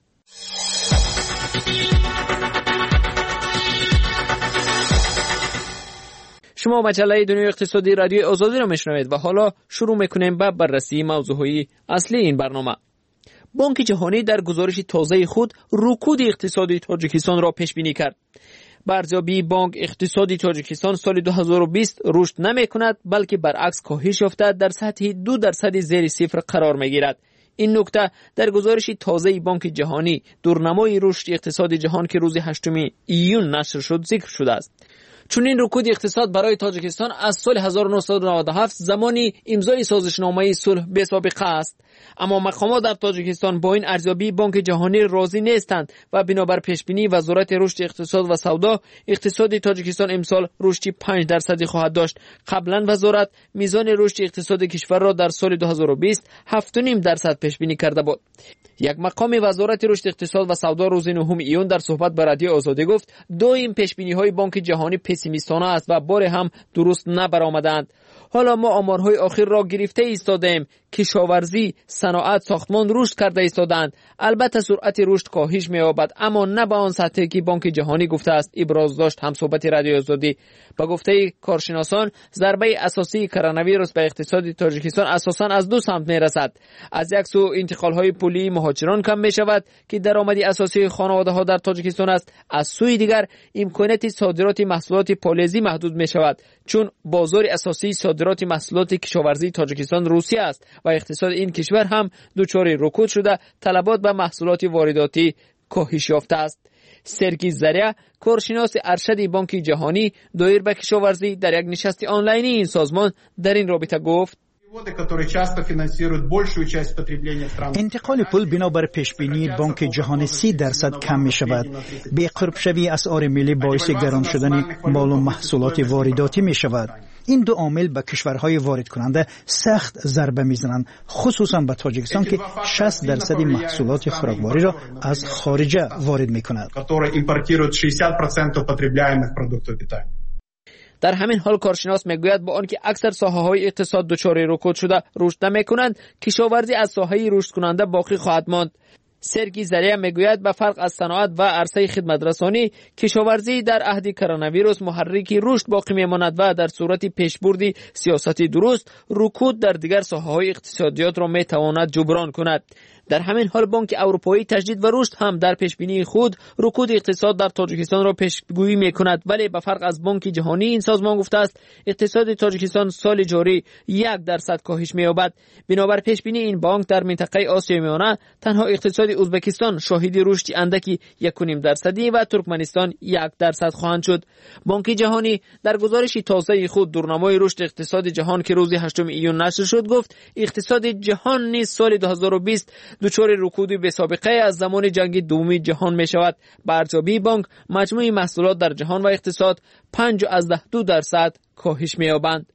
شما مجله دنیای اقتصادی رادیو آزادی را میشنوید و حالا شروع میکنیم به بررسی موضوعهای اصلی این برنامه. بانک جهانی در گزارش تازه خود رکود اقتصادی تاجیکستان را پیش بینی کرد. به ارزیابی بانک، اقتصادی تاجیکستان سال 2020 رشد نمی کند، بلکه برعکس کاهش یافته در سطح 2% زیر صفر قرار می گیرد. این نکته در گزارش تازه بانک جهانی دورنمای رشد اقتصاد جهان که روز 8 ایون نشر شد ذکر شده است. چون این رکود اقتصاد برای تاجیکستان از سال 1997 زمانی امضای سازشنامه صلح به سابقه است، اما مقامات در تاجیکستان با این ارزیابی بانک جهانی راضی نیستند و بنابر پیشبینی وزارت رشد اقتصاد و سودا، اقتصاد تاجیکستان امسال رشد 5% خواهد داشت. قبلا وزارت میزان رشد اقتصاد کشور را در سال 2020 7.5% پیشبینی کرده بود. یک مقام وزارت رشد اقتصاد و سودا روز 9 ایون در صحبت با رادیو آزادی گفت این پیشبینی‌های بانک جهانی پسیمیستانه است و بار هم درست نبرآمدند. حالا ما آمارهای آخر را گرفته ایستادیم. کشاورزی، صنعت، ساختمان رشد کرده ایستادند. البته سرعت رشد کاهش می‌یابد، اما نه به آن سطحی که بانک جهانی گفته است، ابراز داشت هم صحبت رادیو آزادی. با گفته کارشناسان، ضربه اساسی کرونا ویروس به اقتصاد تاجیکستان اساساً از دو سمت می‌رسد. از یک سو انتقال‌های پولی مهاجران کم می‌شود که درآمدی اساسی خانواده‌ها در تاجیکستان است. از سوی دیگر امکانات صادرات محصولات پالایزی محدود می‌شود، چون بازار اساسی صادرات محصولات کشاورزی تاجیکستان روسیه است و اقتصاد این کشور هم دچار رکود شده، طلبات به محصولات وارداتی کاهش یافته است. سرگی زریع، کارشناس ارشد بانک جهانی دایر به کشاورزی، در یک نشست آنلاینی این سازمان در این رابطه گفت انتقال پول بنابر پیشبینی بانک جهانی 30% کم می شود. به قرب شوی اسعار ملی باعث گران شدن مال و محصولات وارداتی می شود. این دو عامل به کشورهای وارد کننده سخت ضربه میزنند، خصوصا به تاجیکستان که 60% محصولات خوراکواری را از خارجه وارد می کند. در همین حال کارشناس میگوید با آنکه اکثر ساحه‌های اقتصاد دچار رکود شده رشد نمی‌کنند، کشاورزی از ساحه رشد کننده باقی خواهد ماند. سرگی زریع میگوید به فرق از صنعت و عرصه خدمت رسانی، کشاورزی در عهد کرونا ویروس محرک رشد باقی میماند و در صورت پیشبرد سیاست درست، رکود در دیگر ساحه‌های اقتصادیات را میتواند جبران کند. در همین حال بانک اروپایی تجدید و رشد هم در پیشبینی خود رکود اقتصاد در تاجیکستان را پیشگویی می‌کند، ولی به فرق از بانک جهانی این سازمان گفته است اقتصاد تاجیکستان سال جاری 1% کاهش می‌یابد. بنابر پیشبینی این بانک در منطقه آسیای میانه تنها اقتصاد ازبکستان شاهد رشد اندکی 1.5% و ترکمنستان 1% خواهند شد. بانک جهانی در گزارش تازه خود دورنمای رشد اقتصاد جهان که روز 8 ایون نشر شد گفت اقتصاد جهان نیز سال 2020 دچار رکودی بی‌سابقه از زمان جنگ دوم جهان می شود. به ارزیابی بانک مجموع محصولات در جهان و اقتصاد 5.2% کاهش می یابند.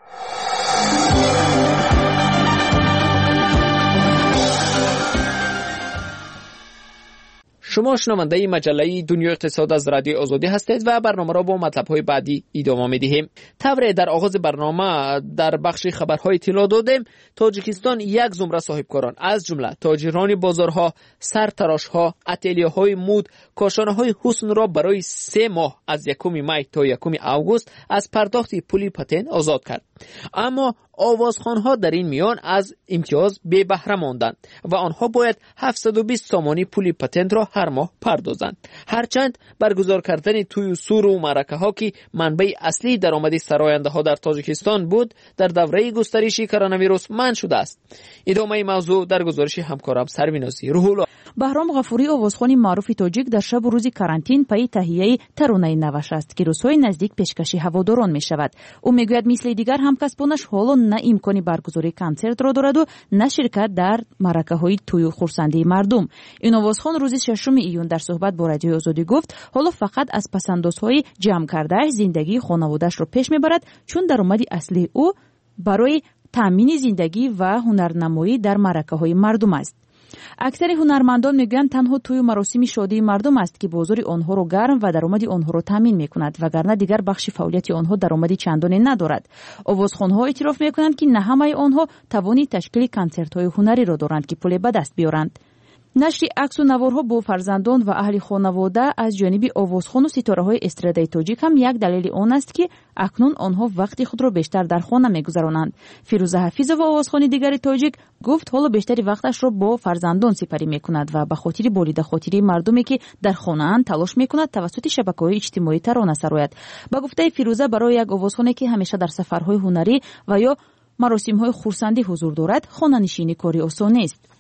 شما شنونده مجله دنیا اقتصاد از رادیو آزادی هستید و برنامه را با مطلب‌های بعدی ادامه می‌دهیم. طبعا در آغاز برنامه در بخش خبرهای اطلاع دادیم تاجیکستان یک زمره صاحبکاران از جمله تاجران بازارها، سرتراش‌ها، اتلیه‌های مود، کاشانه‌های حسن را برای 3 ماه از 1 می تا 1 آگوست از پرداخت پول پاتنت آزاد کرد. اما آوازخوان‌ها در این میان از امتیاز بی بهره ماندند و آنها باید 720 سامانی پول پاتنت را هر ماه پردازند. هرچند برگزار کردن توی سور و معرکه‌ها که منبع اصلی درآمد سراینده‌ها در تاجیکستان بود در دوره گسترش کرونا ویروس منع شده است. ادامه موضوع در گزارش همکارم سرمینازی روح‌الله. بهرام غفوری آوازخوان معروف تاجیک در شب و روز کارانتین پای تهیه ترانه نوش است که روزهای نزدیک پیشکشی هواداران می شود. او میگوید مثل دیگر همکسبانش حالا نه امکانی برگزاری کنسرت را دارد و نه شرکت در معرکه‌های توی خرسندی مردم. این آوازخوان روز 6 ایون در صحبت با رادیو آزادی گفت حالا فقط از پسندازهای جمع کرده‌اش زندگی خانواده‌اش را پیش میبرد چون درآمد اصلی او برای تامین زندگی و هنرنمایی در معرکه‌های مردم است. اکثر هنرمندان میگویند تنها توی مراسم شادی مردم است که بازار آنها را گرم و درآمد آنها را تامین میکند وگرنه دیگر بخش فعالیت آنها درآمدی چندانی ندارد. آوازخوان‌ها اعتراف میکنند که نه همه آنها توانی تشکیل کنسرت‌های هنری را دارند که پول به دست بیارند. نشر عکس و نوارها با فرزندان و اهل خانواده از جانب آوازخوان و ستاره‌های استرادای تاجیک هم یک دلیل آن است که اکنون آنها وقت خود را بیشتر در خانه می‌گذرانند. فیروزه حفیظ و آوازخوان دیگر تاجیک گفت حالا بیشتری وقتش را با فرزندان سپری می‌کند و به خاطر بریده خاطری مردمی که در خانه‌اند تلاش می‌کند توسط شبکه‌های اجتماعی ترانه سرایت. با گفته فیروزه برای یک آوازخوانی که همیشه در سفرهای هنری و یا مراسم‌های خرسندی حضور دارد خانه‌نشینی کاری آسان نیست.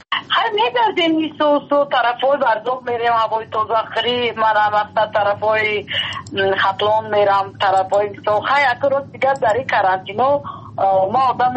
میگردیم این سو طرفای بردوق میریم هوای تازه خری من وقتا طرفای خطلان میرم طرفای سو یک روز دیگر در این کرانتینو ما آدم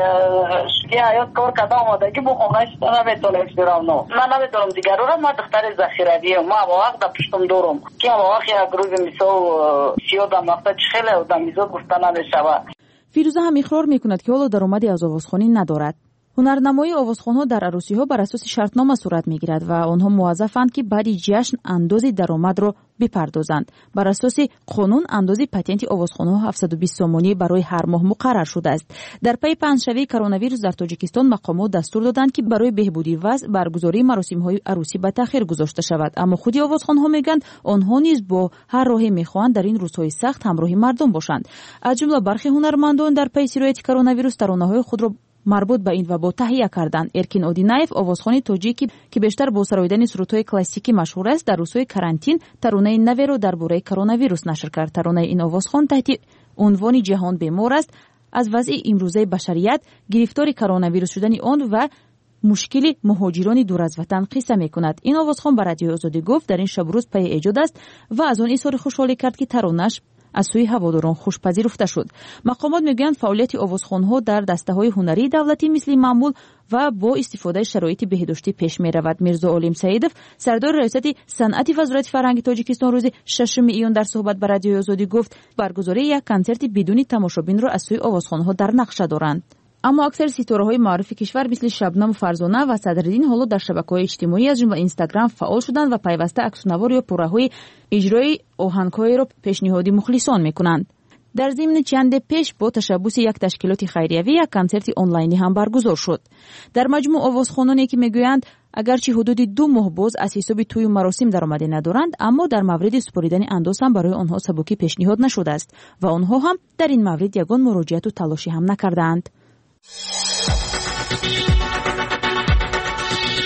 شگی حیات کار کده آمدگی با خونهش نمیتونم برم من نمیتونم دیگر رو ما دختر ذخیروی ما وقت در پشتم دارم که وقت یک روز میسو سیادم وقتا چخیله و دمیزو گفته نمیشود. فیروزه هم اقرار میکند که حالا درآمدی از آوازخوانی ندارد. هنرنمایی آوازخوان‌ها در عروسی‌ها بر اساس شرطنامه صورت می‌گیرد و آنها موظفند که بعد جشن اندازه درآمد را بپردازند. بر اساس قانون اندازه پاتنت آوازخوان‌ها 720 سامانی برای هر ماه مقرر شده است. در پی پنجشنبه کرونا ویروس در تاجیکستان مقامات دستور دادند که برای بهبودی وضع برگزاری مراسم‌های عروسی به تأخیر گذاشته شود. اما خود آوازخوان‌ها میگویند آنها نیز با هر راهی می‌خواهند در این روزهای سخت همراه مردم باشند. از جمله برخی هنرمندان در پی سرایت کرونا ویروس ترانه‌های خود را مربوط به این وبا تهیه کردند. ارکین اودینایف آوازخوان تاجیکی که بیشتر با سراییدن سرودهای کلاسیکی مشهور است در روزهای کارانتین ترانه نوی را درباره کرونا ویروس نشر کرد. ترانه این آوازخوان تحت عنوان جهان بیمار است از وضع امروزه بشریت، گرفتار کرونا ویروس شدن آن و مشکل مهاجران دور از وطن قصه میکند. این آوازخوان به رادیو آزادی گفت در این شب روز پی ایجاد است و از آن اظهار خوشحالی کرد که ترانه‌اش از سوی هواداران خوش پذیرفته شد. مقامات میگویند فعالیت آوازخوان‌ها در دسته‌های هنری دولتی مثل معمول و با استفاده شرایط بهداشتی پیش می‌رود. میرزا عالم سعیدов سردار ریاست صنعت وزارت فرهنگ تاجیکستان روز 6 ایون در صحبت با رادیو آزادی گفت برگزاری یک کنسرت بدون تماشابین را از سوی آوازخوان‌ها در نقشه دارند. اما اکثر ستاره‌های معروف کشور مثل شبنم فرزانه و صدرالدین حالا در شبکه‌های اجتماعی از جمله اینستاگرام فعال شدند و پیوسته عکس‌ونوار یا پروژه‌های اجرای آهنگ‌های را پیشنهادی مخلصان می‌کنند. در ضمن چند پیش با تشبث یک تشکیلات خیریوی یک کنسرت آنلاینی هم برگزار شد. در مجموع آوازخوانانی که میگویند اگرچه حدود 2 ماه باز از حساب توی مراسم درآمدی ندارند اما در مورد سپریدن انداز هم برای آنها سبکی پیشنهاد نشده است و آنها هم در این مورد یگان مراجعت و تلاشی هم نکردند.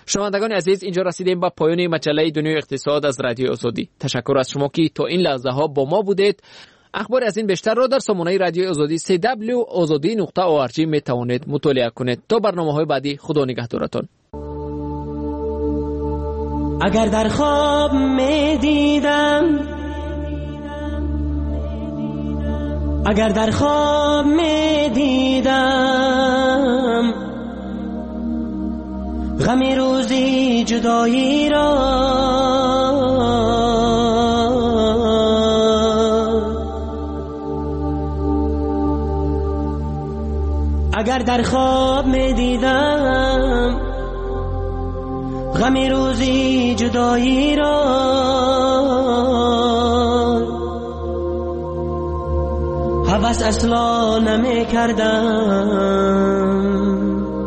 شنوندگان عزیز، اینجا رسیدیم به پایان مجله دنیای اقتصاد از رادیو آزادی. تشکر از شما که تا این لحظه ها با ما بودید. اخبار از این بیشتر را در سامانه رادیو آزادی www.azadi.org می توانید مطالعه کنید. تا برنامه‌های بعدی، خدا نگهدارتان. اگر در خواب می دیدم، اگر در خواب می دیدم غم روزی جدایی را، اگر در خواب می دیدم غم روزی جدایی را، هوس اصلا نمی کردم،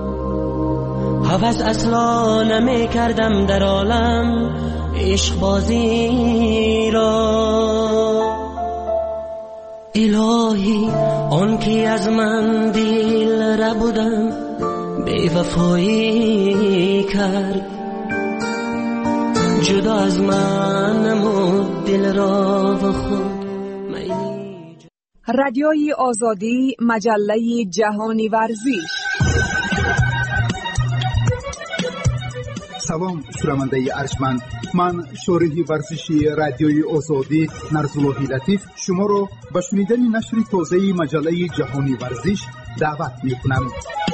هوس اصلا نمی کردم در عالم عشق بازی را. الهی آن کی از من دل را بودم بی وفایی کرد، جدا از من نمود دل را و خود. رادیوی آزادی، مجله جهانی ورزش. سلام شنونده ارجمند، من شارح ورزشی رادیوی آزادی نرزاللهی لطیف شما را به شنیدن نشر تازه مجله جهانی ورزش دعوت می‌کنم.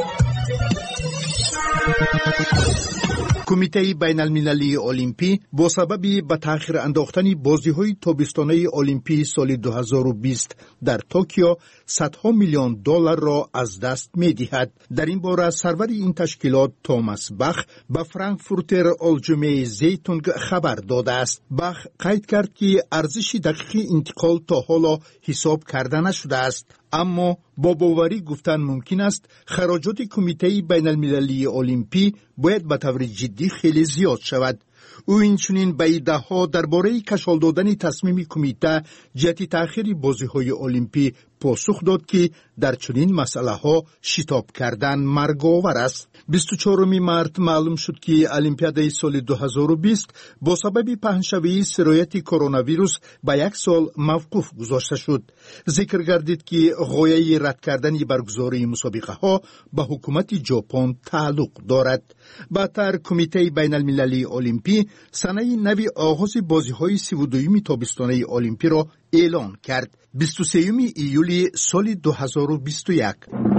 کمیته بین المللی المپی با سبب به تأخیر انداختن بازی‌های تابستانه المپی سال 2020 در توکیو صدها میلیون دلار را از دست می‌دهد. در این باره سرور این تشکیلات توماس باخ به فرانکفورتر آلجمه زیتونگ خبر داده است. باخ قید کرد که ارزش دقیق انتقال تا حالا حساب کرده نشده است، اما با باوری گفتن ممکن است خراجات کمیته بین المللی المپی باید به طور جدی خیلی زیاد شود. او اینچنین به ایده‌ها درباره کشال دادن تصمیم کمیته جهت تأخیر بازی‌های المپی پاسخ داد که در چنین مسئله‌ها شتاب کردن مرگ‌آور است. 24 مارت معلوم شد که المپیادای سال 2020 با سبب پهنشوی سرایت کرونا ویروس به یک سال موقوف گذاشته شد. ذکر گردید که غایه رد کردن برگزاری مسابقه‌ها به حکومت ژاپن تعلق دارد. بعدتر کمیته بین المللی المپی سنه نو آغاز بازی‌های 32 تابستانه المپی را اعلان کرد. 23 ایولی سال 2021.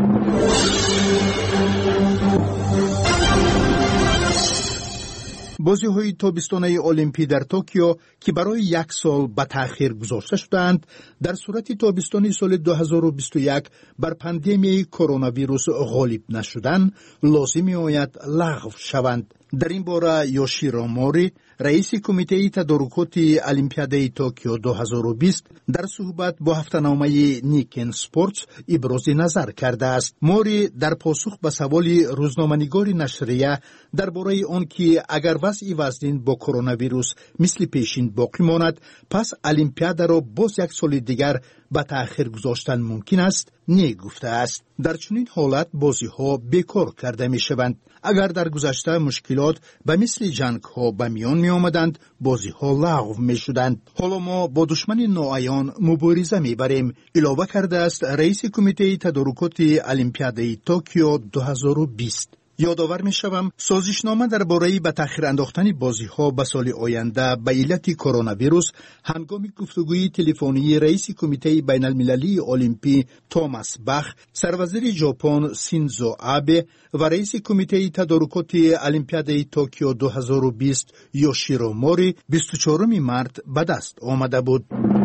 بازی‌های تابستانه المپی در توکیو که برای یک سال به تأخیر گذاشته شدند، در صورت تابستان سال 2021 بر پاندمی کرونا ویروس غالب نشدن لازم می‌آید لغو شوند. در این باره یوشیرو موری، رئیس کمیته تدارکات المپیادای توکیو 2020 در صحبت با هفته‌نامه نیکن اسپورتس ابراز نظر کرده است. موری در پاسخ به سوال روزنامه‌نگار نشریه درباره آن که اگر وضع وزن با کرونا ویروس مثل پیشین باقی ماند، پس المپیاد را باز یک سال دیگر به تأخیر گذاشتن ممکن است، گفته است. در چنین حالت بازی‌ها بیکار کرده می‌شوند. اگر در گذشته مشکلات به مثل جنگ‌ها به میان می‌آمدند، بازی‌ها لغو می‌شدند. حالا ما با دشمن ناعیان مبارزه می‌بریم، علاوه کرده است رئیس کمیته تدارکات المپیادای توکیو 2020. یادآور می‌شوم سازشنامه درباره به تأخیر انداختن بازی‌ها به سال آینده به علت کرونا ویروس هنگام گفتگوی تلفنی رئیس کمیته بین المللی المپی توماس باخ، سروزیر ژاپن سینزو آبه و رئیس کمیته تدارکات المپیادای توکیو 2020 یوشیرو موری 24 مارت به دست آمده بود.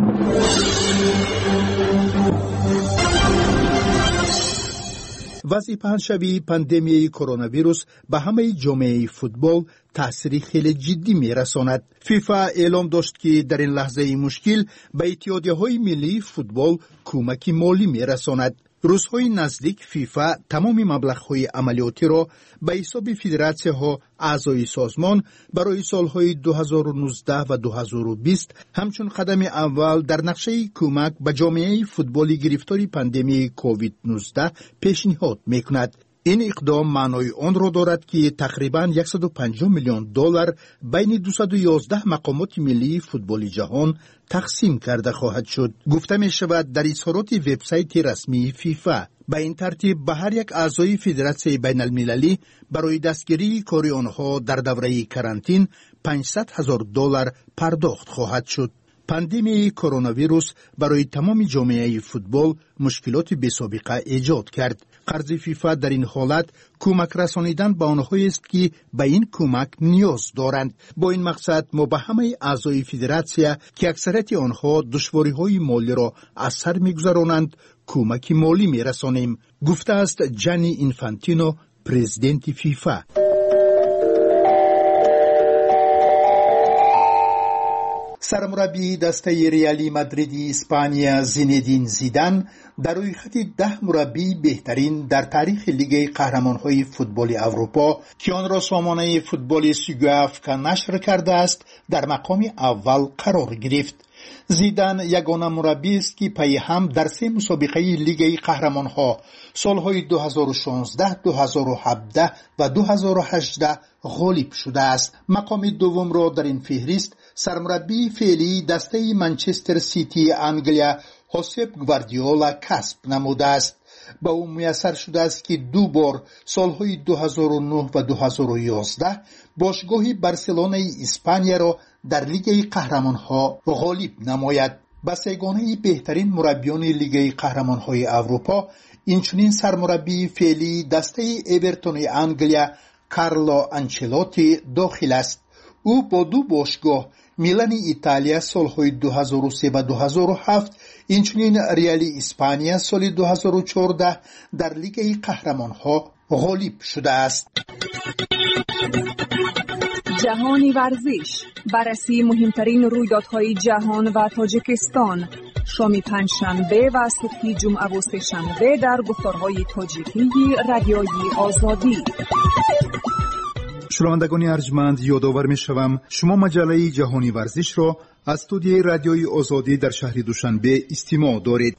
وضع پهنشوی پاندمی کرونا ویروس به همه جامعه فوتبال تأثیری خیلی جدی می‌رساند. فیفا اعلام داشت که در این لحظه مشکل به اتحادیه‌های ملی فوتبال کمک مالی می‌رساند. روزهای نزدیک فیفا تمام مبلغ‌های عملیاتی را به حساب فدراسی‌ها اعضای سازمان برای سال‌های 2019 و 2020 همچون قدم اول در نقشه کمک به جامعه فوتبالی گرفتار پاندمی کووید 19 پیشنهاد می‌کند. این اقدام معنای آن را دارد که تقریباً 150 میلیون دلار بین 211 مقامات ملی فوتبال جهان تقسیم کرده خواهد شد. گفته می شود در اظهارات وبسایت رسمی فیفا. به این ترتیب به هر یک اعضای فدراسیون بین المللی برای دستگیری کار آنها در دوره کرانتین 500,000 دلار پرداخت خواهد شد. پاندمی کرونا ویروس برای تمام جامعه فوتبال مشکلات بی‌سابقه ایجاد کرد. قرض فیفا در این حالت کمک رسانیدن به آنهایی است که به این کمک نیاز دارند. با این مقصد ما به همه اعضای فدراسیون که اکثریت آنها دشواری‌های مالی را از سر می‌گذرانند کمک مالی می‌رسانیم، گفته است جانی اینفانتینو، پرزیدنت فیفا. سرمربی دسته ریالی مادرید اسپانیا زینedین زیدان در روی خط 10 مربی بهترین در تاریخ لیگ قهرمان‌های فوتبال اروپا که آن را سامانه فوتبال سیگاف نشر کرده است در مقام اول قرار گرفت. زیدان یگانه مربی است که پی هم در 3 مسابقه لیگ قهرمان‌ها سالهای 2016، 2017 و 2018 غالب شده است. مقام دوم را در این فهرست سرمربی فعلی دسته منچستر سیتی انگلیا هوسپ گواردیولا کسب نموده است. با او میسر شده است که 2 بار سالهای 2009 و 2011 باشگاه بارسلونا اسپانیا را در لیگ قهرمان‌ها غالب نماید. با سگانه بهترین مربیان لیگ قهرمان‌های اروپا اینچنین سرمربی فعلی دسته اورتون انگلیا کارلو آنچلوتی داخل است. او با 2 باشگاه میلان ایتالیا سالهای 2003 و 2007 اینچنین ریالی اسپانیا سال 2014 در لیگ قهرمان‌ها غالب شده است. جهانی ورزش، بررسی مهمترین رویدادهای جهان و تاجیکستان، شام پنجشنبه و صبح جمعه و سه‌شنبه در گفتارهای تاجیکی رادیوی آزادی. شنوندگان ارجمند، یادآور می‌شوم شما مجله جهانی ورزش را از استودیوی رادیوی آزادی در شهر دوشنبه استماع دارید.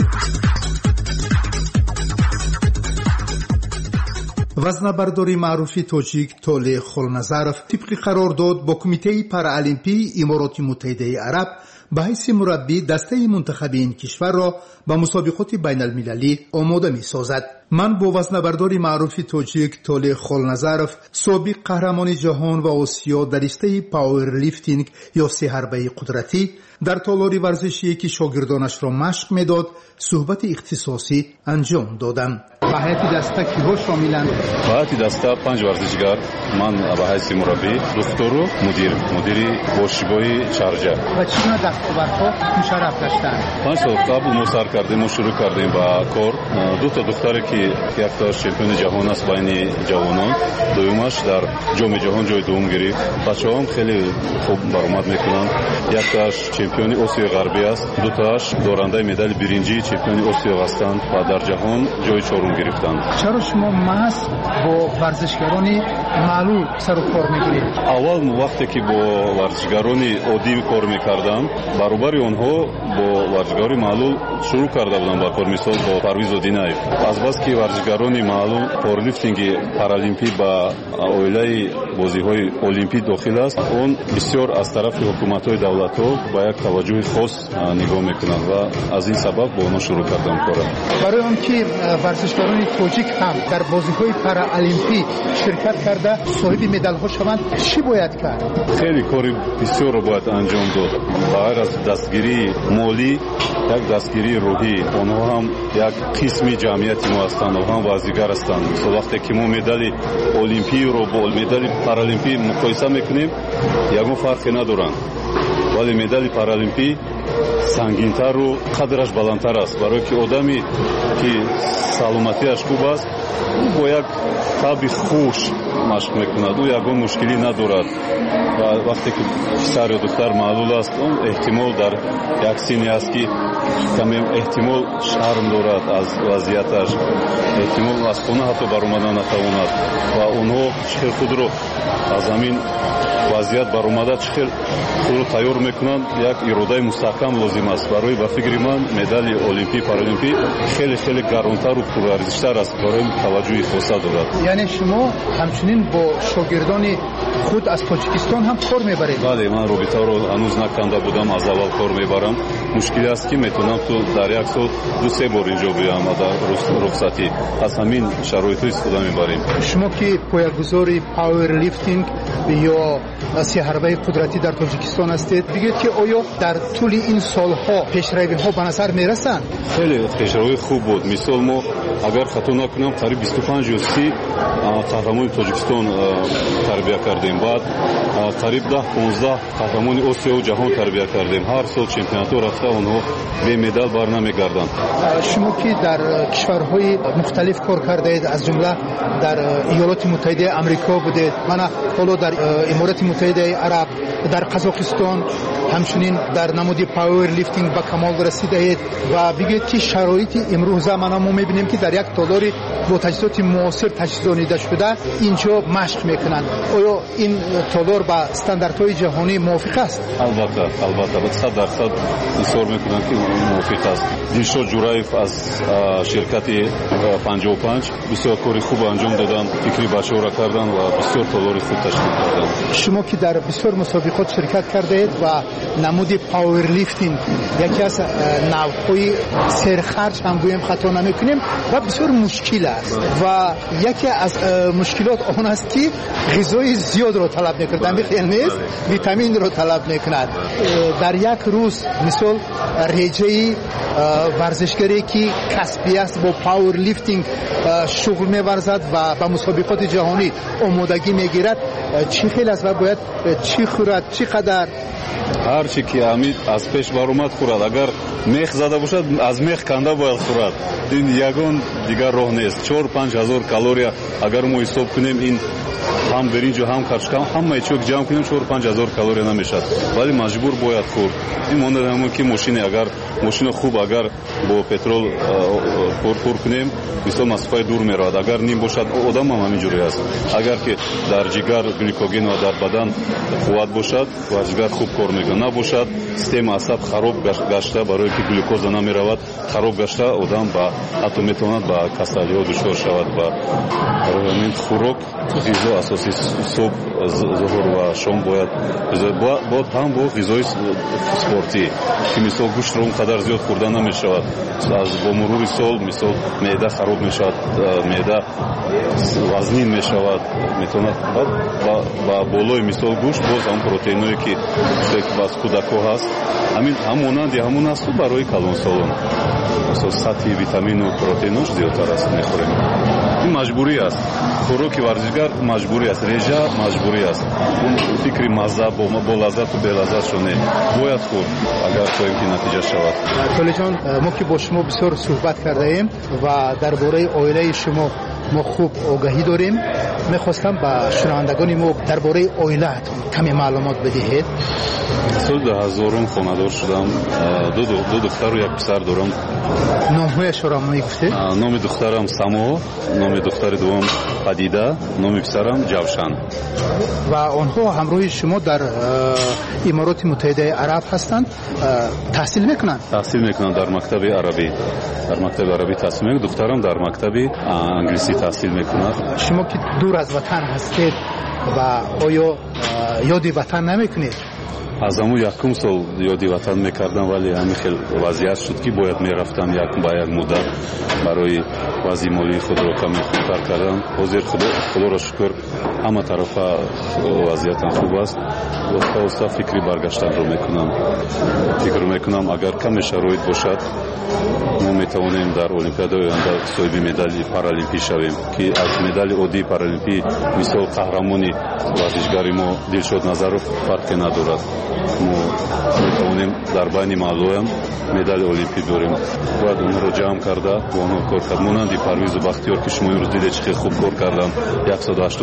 وزنه‌برداری معروف تاجیک تولې خلنظرف طبق قرارداد با کمیته پارالمپی امارات متحده عرب به حیث مربی دسته منتخب این کشور را به مسابقات بین المللی آماده می سازد. من با وزنه‌بردار معروف تاجیک تولې خلنظرف سابق قهرمان جهان و آسیا در رشته پاور لیفتینگ یا 3 حربه قدرتی در تالار ورزشی که شاگردانش را مشق میداد صحبت اختصاصی انجام دادم. به هیئت دسته کیها شاملند؟ به هیئت دسته 5 ورزشگر، من به حیث مربی، دکتر و مدیری باشگاه چارجا. و چگونه دستاوردها مشرف داشتند؟ 5 سال قبل ما سر کردیم، ما شروع کردیم با کار. 2 تا دختری که یک تا چمپیون جهان است بین جوانان، دومش در جام جهان جای دوم گرفت. بچه‌ها هم خیلی خوب برآمد میکنند. یک تاش چمپیون آسیا غربی است، 2 تاش دارنده مدال برنجی چمپیون آسیا هستند و در جهان جای 4 گرفتند. چرا شما محض با ورزشگران معلول سر و کار میگیرید؟ اول وقتی که با ورزشگران عادی کار میکردم، برابر آنها با ورزشگران معلول شروع کرده بودم با کار، مثال با پرویز دیناев. از بس که ورزشگران معلول پاورلیفتینگ پارالمپی با اویلای بازی‌های المپی داخل است، اون بسیار از طرف حکومت‌های دولت‌ها با یک توجه خاص نگاه میکنند و از این سبب با اونها شروع کردم کار. برای آنکه ورزشکاران تاجیک هم در بازی‌های پارالمپی شرکت کرده صاحب مدال‌ها شوند، چی باید کرد؟ خیلی کاری بسیار باید انجام داد. غیر از دستگیری مالی، یک دستگیری روحی، آنها هم یک قسمی جمعیت ما هستند و هم بازیگر هستند. مثلا وقتی که ما مدال المپی رو با مدال پارالمپی مقایسه میکنیم، یگان فرقی ندارند. ولی مدال پارالمپی سنگین‌تر و قدرش بلندتر است، برای که آدمی که سلامتیش خوب است با یک طبع خوش مشق میکند، او یگان مشکلی ندارد. و وقتی که پسر یا دختر معلول است، اون احتمال در یک سنی است که کمی احتمال شرم دارد از وضعیتش، احتمال از خانه حتی برآمدن نتواند و اونها چخیر خود رو از همین وضعیت برآمده چخیر خود رو تیار мекунанд, як иродаи мустаҳкам лозим аст. Барои ба фикри ман медали олимпӣ, паралимпӣ хеле гаронтару пурарзиштар аст, барои таваҷҷӯҳи хоса дорад. яъне шумо ҳамчунин бо шогирдони худ аз тоҷикистон ҳам кор мебаред? бале, ман робитаро ҳанӯз наканда будам, аз аввал кор мебарам. мушкиле аст ки метавонам ту дар як сол 2-3 бор инҷо биям дар рухсатӣ. аз ҳамин шароитҳо истифода мебарем. шумо ки поягузори пауэрлифтинг ё сеҳарбаи қудратӣ дар тоҷикистон ҳастед, бигӯед ки оё дар тӯли ин солҳо пешравиҳо ба назар мерасанд? хеле пешравии хуб буд. мисол мо агар хато накунам қариб 25 ё 30 қаҳрамони тоҷикистон тарбия кардем. баъд қариб 10-15 қаҳрамони осиёву ҷаҳон тарбия кардем. ҳар сол чемпионатҳо рафта онҳо бемедал барнамегарданд. шумо ки дар кишварҳои мухталиф кор кардаед, аз ҷумла дар иёлоти муттаҳидаи амрико будед, мана ҳоло дар иморати муттаҳидаи араб, дар қазоқистон, ҳамчунин дар намуди пауэрлифтинг ба камол расидаед ва бигӯед ки шароити имрӯза мана мо мебинем ки дар як толори бо таҷҳизоти муосир таҷҳизонида шуда инҷо машқ мекунанд. оё ин толор ба стандартҳои ҷаҳонӣ мувофиқ аст? албатта 100% исрор мекунам ки мувофиқ аст. дилшод ҷураев аз ширкати 55 бисёр кори хуб анҷом доданд, фикри бачаҳоро карданд ва бисёр толори хуб ташкил карданд. шумо ки дар бисёр мусобиқот ширкат кардаед ва намуди пауэрлифтинг яке аз навъҳои серхарҷ ҳам гӯем хато намекунем ва бисёр мушкил аст ва яке аз мушкилот он аст ки ғизои зиёдро талаб мекунад, амихел нест, витаминро талаб мекунад. дар як рӯз мисол реҷаи варзишгаре ки касбӣ аст бо пауэрлифтинг шуғл меварзад ва ба мусобиқоти ҷаҳонӣ омодагӣ мегирад, чӣ хел аст ва бояд чӣ хӯрад, чӣ қадар? ҳар чӣ ки амид аз пеш баромад хӯрад. агар мех зада бошад, аз мех канда бояд хӯрад. ин ягон дигар роҳ нест. 4-5 ҳазор калория агар мо ҳисоб кунем, ин ҳам биринҷу ҳам карчкам ҳамаи чиро ҷамъ кунем 4-5 ҳазор калория намешад, вале маҷбур бояд хӯрд. ин монад ҳамон ки мошине, агар мошина хуб агар бо петрол пур кунем, мисол масофаи дур меравад. агар ним бошад, одам ҳам ҳамин ҷуре аст. агар ки дар ҷигар гликоген ва дар бадан қувват бошад ва ҷигар хуб кор мекунад, набошад система асаб хароб гашта, барое ки глюкоза намеравад, хароб гашта одам ба ҳатто метавонад ба касалиҳо дучор шавад. ба ҳамин хӯрок ғизо асосӣ субҳ, зуҳур ва шом бояд ҳам бо ғизои спортӣ, ки мисол гӯштро он қадар зиёд хӯрда намешавад. аз бо мурури сол мисол меъда хароб мешавад, меъда вазнин мешавад, метавонад ба болои мисол гӯшт боз ҳам протеиное ки аз кӯдакҳо ҳаст, ҳам монанди ҳамон асту барои калонсолон. мисол сатҳи витамину протеинош зиёдтар аст мехӯрем. ин маҷбурӣ аст. хӯроки варзишгар маҷбурӣ аст, реҷа маҷбурӣ аст. он фикри мазза бо лаззату белаззатшо не бояд хӯрд, агар хоҳем ки натиҷа шавад. толиҷон, мо ки бо шумо бисёр суҳбат кардаем ва дар бораи оилаи шумо мо хуб огаҳӣ дорем. мехостам ба шунавандагони мо дар бораи оилаатон каме маълумот бидиҳед. соли 2000 хонадор шудам. ду духтару як писар дорам. номҳояшро мегуфтед? номи духтарам Само, номи духтари дуввум Падида, номи писарам Ҷавшан. ва онҳо ҳамроҳи шумо дар имороти муттаҳидаи араб ҳастанд. таҳсил мекунанд? таҳсил мекунанд дар мактаби арабӣ. дар мактаби арабӣ таҳсил мекунанд. духтарам дар мактаби англисӣ таҳсил мекунад. шумо ки дур аз ватан ҳастед ва оё ёди ватан намекунед? аз ҳамун якум сол ёди ватан мекардам, вале ҳамин хел вазъият шуд ки бояд мерафтам ба як муддат барои вазъи молии худро каме хубтар кардам. ҳозир худоро шукр ҳама тарафа вазъиятам хуб аст. оста фикри баргаштанро мекунам. фикр мекунам агар каме шароит бошад, мо метавонем дар олимпиадаи оянда соҳиби медали паралимпӣ шавем, ки аз медали оддии паралимпӣ мисол қаҳрамони варзишгари мо Дилшод Назаров фарқе надорад. мо метавонем дар байни маълоям медали олимпӣ дорем. бояд онҳоро ҷамъ карда бо онҳо кор кард. монанди Парвизу Бахтиёр ки шумо имрӯз дидед чӣ хел хуб кор карданд, 180-190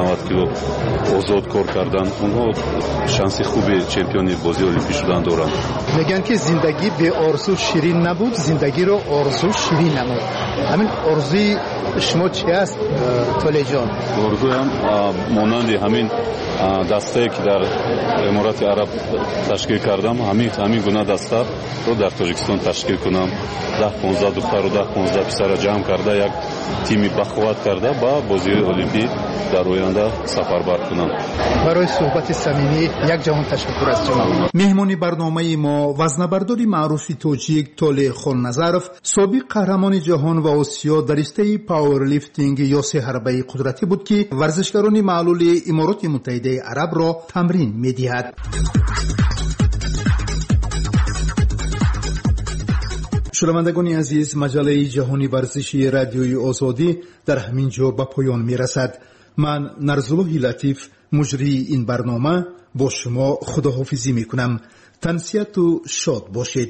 90 кило озод кор кардан, онҳо шанси хуби чемпиони бозии олимпӣ шудан доранд. мегӯянд ки зиндагӣ беорзу ширин набуд, зиндагиро орзу ширин намуд. ҳамин орзуи шумо чи аст толеҷон? орзуям монанди ҳамин дастае ки дар эморати араб ташкил кардам, ҳамин гуна дастаро дар тоҷикистон ташкил кунам, 10-15 духтару 10-15 писара ҷамъ карда як тими бахуват карда ба бозии олимпӣ дар оянда сафарбар кунам. барои суҳбати самимӣ як ҷаҳон ташаккур аз шумо. меҳмони барномаи мо вазнабардори маъруфи тоҷик Толе Хонназаров, собиқ қаҳрамони ҷаҳон ва Осиё дар ристаи пауэрлифтинг ё сеҳарбаи қудратӣ буд ки варзишгарони маълули Имороти Муттаҳидаи Арабро тамрин медиҳад. шунавандагони азиз, маҷалаи ҷаҳони варзиши радиои озодӣ дар ҳамин ҷо ба поён мерасад. ман Нарзуллоҳи Латиф, муҷрии ин барнома, бо шумо худоҳофизӣ мекунам. тансияту шод бошед.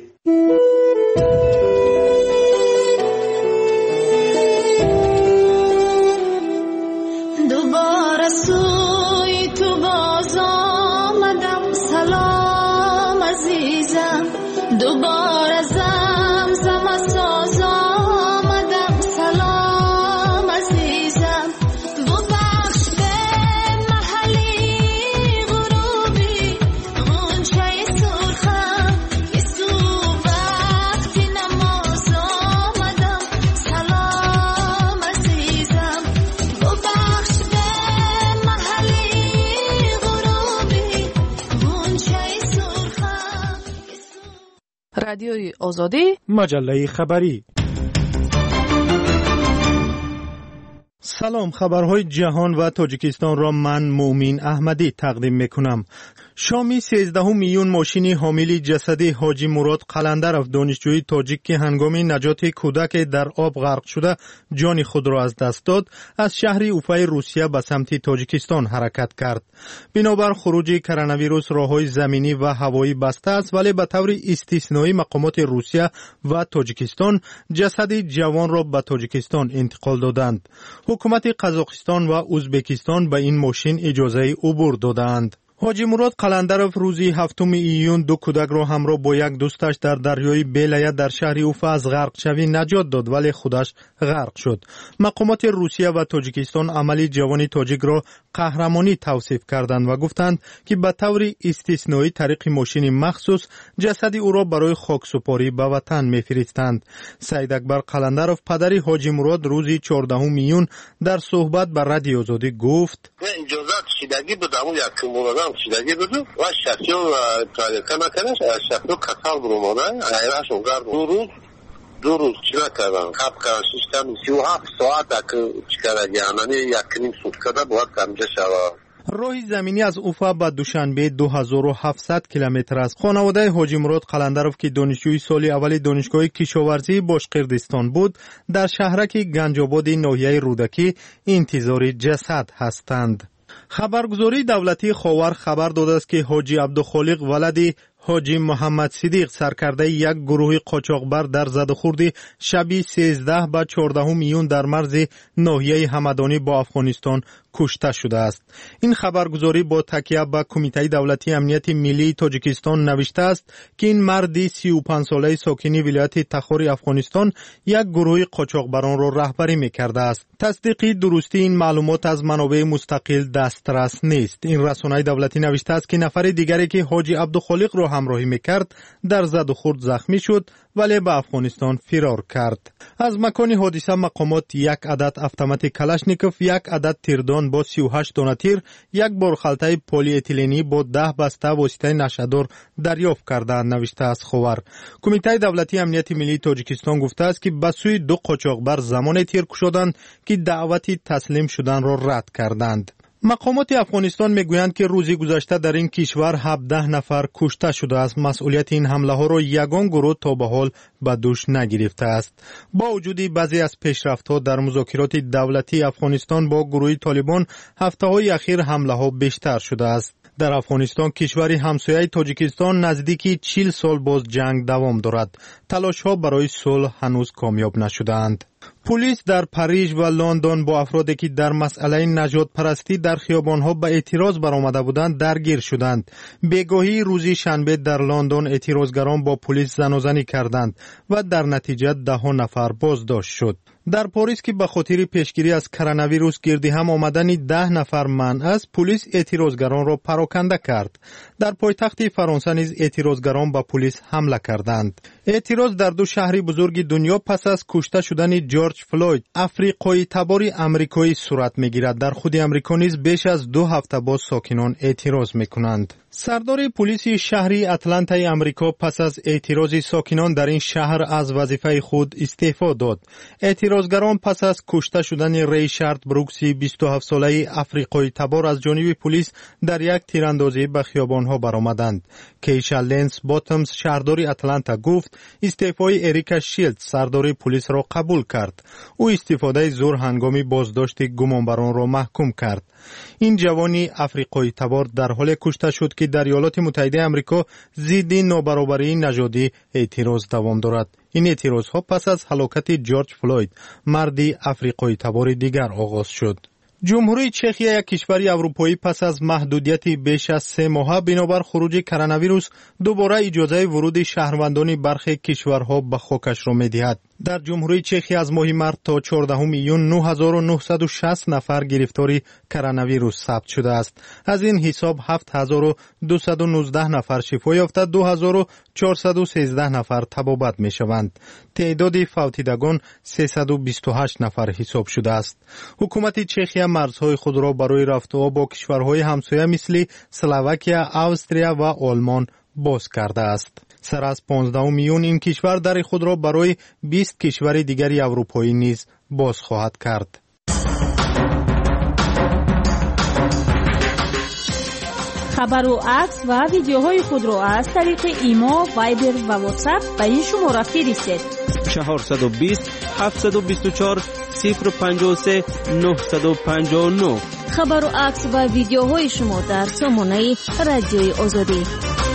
دوباره سوی تو باز آمدم، سلام عزیزم. دوباره زمزم ساز آمدم، سلام عزیزم. ببخش به محلی غروبی غنچه سرخم که صبح وقتی نماز آمدم، سلام عزیزم. ببخش به محلی غروبی غنچه سرخم. رادیوی آزادی، مجله خبری. سلام، خبرهای جهان و تاجیکستان را من مومین احمدی تقدیم میکنم. شامی 13 میلیون ماشین حامل جسد حاجی مراد قلندرов دانشجوی تاجیک که هنگام نجات کودک در آب غرق شده جان خود را از دست داد، از شهر اوفای روسیه به سمت تاجیکستان حرکت کرد. بنابر خروج کرونا ویروس راههای زمینی و هوایی بسته است، ولی به طور استثنایی مقامات روسیه و تاجیکستان جسد جوان را به تاجیکستان انتقال دادند. حکومت قزاقستان و ازبکستان به این ماشین اجازه عبور دادند. حاجی مراد قلندرов روزی 7 ایون 2 کودک را همراه با یک دوستش در دریای بیلیه در شهر اوفا از غرق شوی نجات داد، ولی خودش غرق شد. مقامات روسیه و تاجیکستان عمل جوان تاجیک را قهرمانی توصیف کردند و گفتند که به طور استثنایی طریق ماشین مخصوص جسد او را برای خاکسپاری به وطن می‌فرستند. سید اکبر قلندرов پدر حاجی مراد روزی 14 ایون در صحبت با رادیو آزادی گفت: اجازت شدگی بود، اما یک مورد شدگی بود و شخصی و تاریخ نکردش، شخصی کسال برومانه ایرانش اونگر دو روز چرا کردن خواب کردن سیستم 37 ساعت چکارد، یعنی یک نیم سوتکده باید کمجه شود. راه زمینی از اوفا به دوشنبه 2700 کیلومتر است. خانواده حاجی مراد قلندرов که دانشجوی سال اول دانشگاه کشاورزی باشقردستان بود، در شهرک گنجاباد ناحیه رودکی انتظار جسد هستند. خبرگزاری دولتی خاور خبر داده است که حاجی عبدالخالق ولدی حاجی محمد صدیق سرکرده یک گروه قاچاقبر در زدوخورد شب 13 به 14 میون در مرز ناحیه همدانی با افغانستان کشته شده است. این خبرگزاری با تکیه به کمیته دولتی امنیت ملی تاجیکستان نوشته است که این مرد 35 ساله ساکن ولایت تخار افغانستان یک گروه قاچاقبران را رهبری می‌کرده است. تصدیق درستی این معلومات از منابع مستقل دسترس نیست. این رسانه دولتی نوشته است که نفر دیگری که حاجی عبدالخالق را همراهی می‌کرد در زد و خورد زخمی شد، ولی به افغانستان فرار کرد. از مکان حادثه مقامات یک عدد اتومات کلاشنیکوف، یک عدد تیردان با 38 دانه تیر، یک بارخلطه پلی اتیلنی با 10 بسته واسطه نشه‌دار دریافت کردند، نوشته است خبر. کمیته دولتی امنیت ملی تاجیکستان گفته است که به سوی دو قاچاقبر زمان تیر کشیدند که دعوت تسلیم شدن را رد کردند. مقامات افغانستان میگویند که روزی گذشته در این کشور 17 نفر کشته شده است. مسئولیت این حمله ها را یگان گروه تا به حال به دوش نگرفته است. با وجود بعضی از پیشرفت‌ها در مذاکرات دولتی افغانستان با گروه طالبان، هفته‌های اخیر حمله ها بیشتر شده است. در افغانستان کشور همسایه تاجیکستان نزدیکی 40 سال باز جنگ دوام دارد. تلاش ها برای صلح هنوز کامیاب نشدند. پلیس در پاریژ و لندن با افرادی که در مسئله نژاد پرستی در خیابان‌ها به اعتراض برآمده بودند درگیر شدند. بگاهی روز شنبه در لندن اعتراضگران با پلیس زنوزنی کردند و در نتیجه 10 نفر بازداشت شد. در پاریس که به خاطر پیشگیری از کرونا ویروس گردی هم آمدن 10 نفر منع است، پلیس اعتراضگران را پراکنده کرد. در پایتخت فرانسه نیز اعتراضگران به پلیس حمله کردند. اعتراض در 2 شهر بزرگ دنیا پس از کشته شدن جورج فلوید افریقایی تبار آمریکایی صورت میگیرد. در خود آمریکا نیز بیش از 2 هفته باز ساکنان اعتراض میکنند. سردار پلیس شهری اتلانتای آمریکا پس از اعتراض ساکنان در این شهر از وظیفه خود استعفا داد. اعتراضگران پس از کشته شدن ریچارد بروکس 27 ساله افریقایی تبار از جانب پلیس در یک تیراندازی به خیابان‌ها برآمدند. کیشا لنس باتمز شهردار اتلانتا گفت استعفای اریکا شیلد سردار پلیس را قبول کرد. او استفاده زور هنگام بازداشت گمانبران را محکوم کرد. این جوانی افریقایی تبار در حال کشته شد که در ایالات متحده آمریکا ضد نابرابری نژادی اعتراض دوام دارد. این اعتراضها پس از هلاکت جورج فلوید مردی افریقایی تبار دیگر آغاز شد. جمهوری چخیا یک کشور اروپایی پس از محدودیت بیش از 3 ماه بنابر خروج کرونا ویروس دوباره اجازه ورود شهروندان برخی کشورها به خاکش را می‌دهد. در جمهوری چخیا از ماه مارس تا 14 میلیون 9960 نفر گرفتاری کرونا ویروس ثبت شده است. از این حساب 7219 نفر شفا یافته، 2413 نفر تبابت می‌شوند. تعداد فوتیدگان 328 نفر حساب شده است. حکومت چخیا مرزهای خود را برای رفت و آمد با کشورهای همسایه مثل اسلواکیا، استریا و آلمان باز کرده است. سر از 15 میلیون این کشور در خود را برای 20 کشور دیگری اروپایی نیز باز خواهد کرد. خبر و عکس و ویدیوهای خود را از طریق ایما، وایبر و واتساپ به این شماره فرستید. 420 724 053 959. خبر و عکس و ویدیوهای شما در سامانه رادیوی آزادی.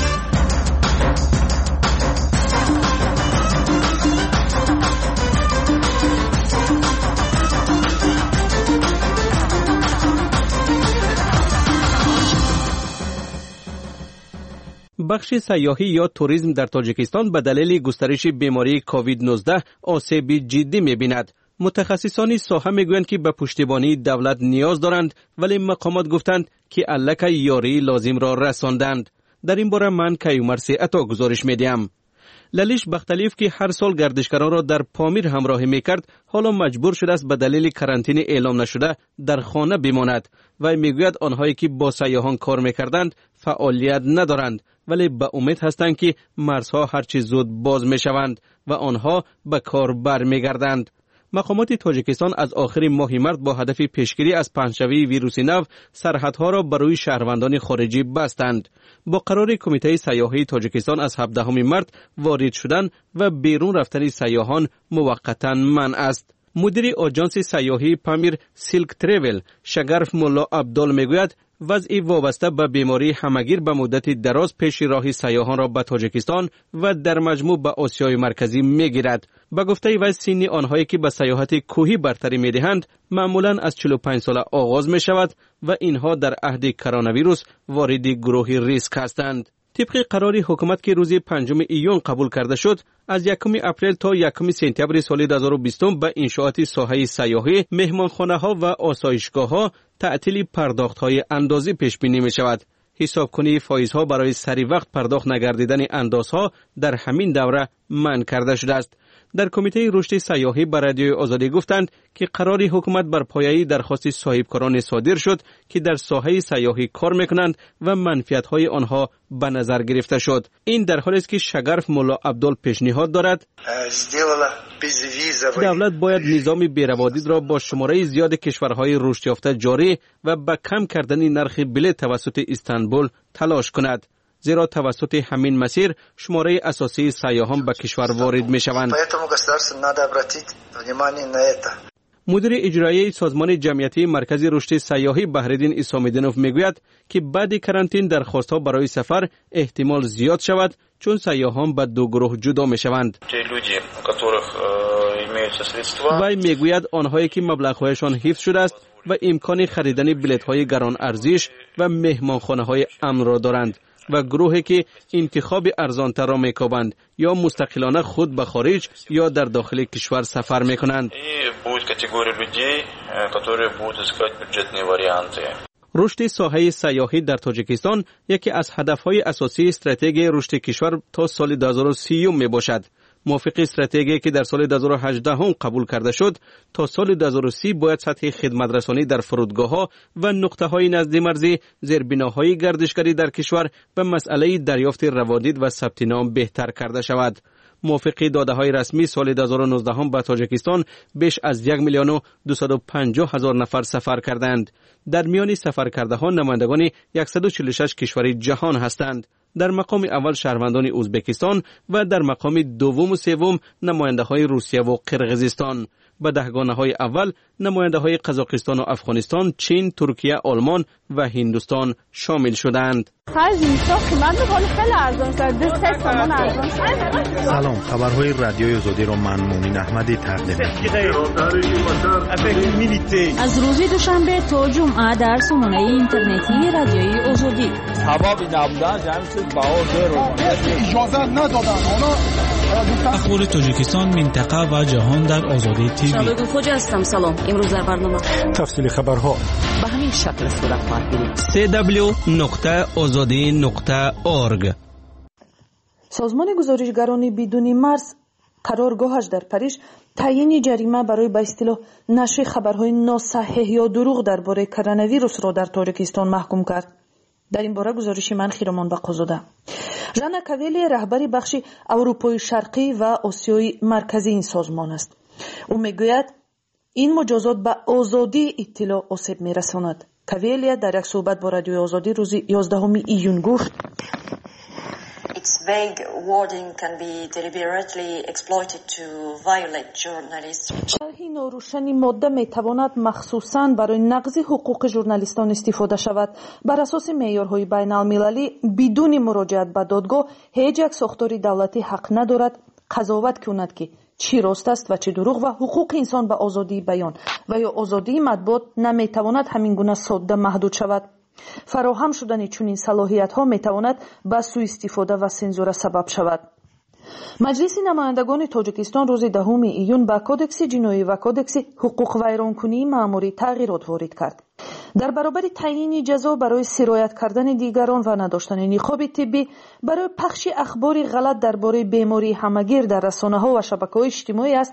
بخش سیاحی یا توریسم در تاجیکستان به دلیل گسترش بیماری کووید 19 آسیب جدی می‌بیند. متخصصان ساحه میگویند که به پشتیبانی دولت نیاز دارند، ولی مقامات گفتند که الک یاری لازم را رساندند. در این باره من کیومر عطا گزارش میدیم. للیش بختلیف که هر سال گردشگران را در پامیر همراهی میکرد، حالا مجبور شده است به دلیل کرانتین اعلام نشده در خانه بماند و میگوید آنهایی که با سیاحان کار میکردند فعالیت ندارند، ولی به امید هستند که مرزها هرچی زود باز میشوند و آنها به کار برمیگردند. مقامات تاجیکستان از آخر ماه مارس با هدف پیشگیری از پنجشوی ویروس نو سرحدها را برای شهروندان خارجی بستند. با قرار کمیته سیاحی تاجیکستان از 17 مارس وارد شدن و بیرون رفتن سیاحان موقتا منع است. مدیر آژانس سیاحی پامیر سیلک تریول شگرف مولا عبدال میگوید وضعی وابسته به بیماری همگیر به مدت دراز پیش راه سیاحان را به تاجیکستان و در مجموع به آسیای مرکزی میگیرد. به گفته وی سن آنهایی که به سیاحت کوهی برتری میدهند معمولا از 45 ساله آغاز می شود و اینها در عهد کرونا ویروس وارد گروه ریسک هستند. طبق قرار حکومت که روز 5 ایون قبول کرده شد، از 1 اپریل تا 1 سپتامبر سال 2020 به انشاءات ساحه سیاحی، مهمانخانه‌ها و آسایشگاه‌ها تعطیل پرداخت‌های اندازی پیش بینی می‌شود. حسابکنی فایزها برای سری وقت پرداخت نگردیدن اندازها در همین دوره منع کرده شده است. در کمیته رشد سیاحی به رادیوی آزادی گفتند که قرار حکومت بر پایه درخواست صاحبکاران صادر شد که در ساحه سیاحی کار میکنند و منفعت‌های آنها به نظر گرفته شد. این در حالی است که شگرف مولا عبدال پیشنهاد دارد دولت باید نظام بیروادید را با شماره زیاد کشورهای رشد یافته جاری و به کم کردن نرخ بلیط توسط استانبول تلاش کند، زیرا توسط همین مسیر شماره اساسی سیاحان به کشور وارد می شوند. مدیر اجرایی سازمان جمعیتی مرکز رشد سیاحی بهرالدین اسام‌الدینوف میگوید که بعد کرانتین درخواست‌ها برای سفر احتمال زیاد شود چون سیاحان به 2 گروه جدا می شوند. وی میگوید آنهایی که مبلغ‌هایشان حفظ شده است و امکان خریدن بلیط‌های گران ارزش و مهمانخانه‌های امن را دارند و گروهی که انتخاب ارزانتر را می‌کوبند یا مستقلانه خود به خارج یا در داخل کشور سفر می‌کنند. رشد ساحه سیاحی در تاجیکستان یکی از هدف‌های اساسی استراتژی رشد کشور تا سال 2030 میباشد. موافق استراتژی که در سال 2018 هم قبول کرده شد، تا سال 2030 باید سطح خدمت رسانی در فرودگاه‌ها و نقطه‌های نزد مرزی، زیربناهای گردشگری در کشور و مسئله دریافت روادید و ثبت نام بهتر کرده شود. موافق داده‌های رسمی سال 2019 هم به تاجیکستان بیش از 1,250,000 نفر سفر کردند. در میان سفر کرده ها نمایندگان 146 کشور جهان هستند. در مقام اول شهروندان ازبکستان و در مقام دوم و سوم نماینده های روسیه و قرقیزستان. به دهگانه های اول نماینده های قزاقستان و افغانستان، چین، ترکیه، آلمان و هندوستان شامل شدند. سلام، خبرهای رادیوی آزادی را من مومن احمدی تقدیم می‌کنم. از روز دوشنبه تا جمعه در سامانه اینترنتی رادیوی آزادی. اخبار تاجیکستان، منطقه و جهان در آزادی تیوی. شالوگ خوجا هستم. سلام. امروز در برنامه تفصیل خبرها به همین شکل صورت خواهد گرفت. www.azadi.org. سازمان گزارشگران بدون مرز قرارگاهش در پاریس تعیین جریمه برای به اصطلاح نشر خبرهای ناصحیح یا دروغ درباره کرونا ویروس را در تاجیکستان محکوم کرد. در این باره گزارش من خیرمان بقازاده. ژانا کاویلی رهبری بخش اروپای شرقی و آسیای مرکزی این سازمان است. او میگوید این مجازات به آزادی اطلاع آسیب میرساند. کاویلی در یک صحبت با رادیوی آزادی روز 11 ایون گفت Its vague wording can be deliberately exploited to violate journalists. شرح ناروشن ماده میتواند مخصوصاً برای نقض حقوق ژورنالیستان استفاده شود. بر اساس معیارهای بین المللی بدون مراجعت به دادگاه هیچ یک ساختار دولتی حق ندارد قضاوت کند که چی راست است و چی دروغ و حقوق انسان به آزادی بیان و یا آزادی مطبوعات نمیتواند همین گونه ساده محدود شود. فراهم شدن چنین صلاحیت ها میتواند به سوء استفاده و سنزور سبب شود. مجلس نمایندگان تاجیکستان روز 10 ایون به کودکس جنایی و کودکس حقوق ویرانکنی مأموری تغییرات وارد کرد. در برابر تعیین جزا برای سرایت کردن دیگران و نداشتن نقاب طبی برای پخش اخبار غلط درباره بیماری همگیر در رسانه‌ها و شبکه‌های اجتماعی است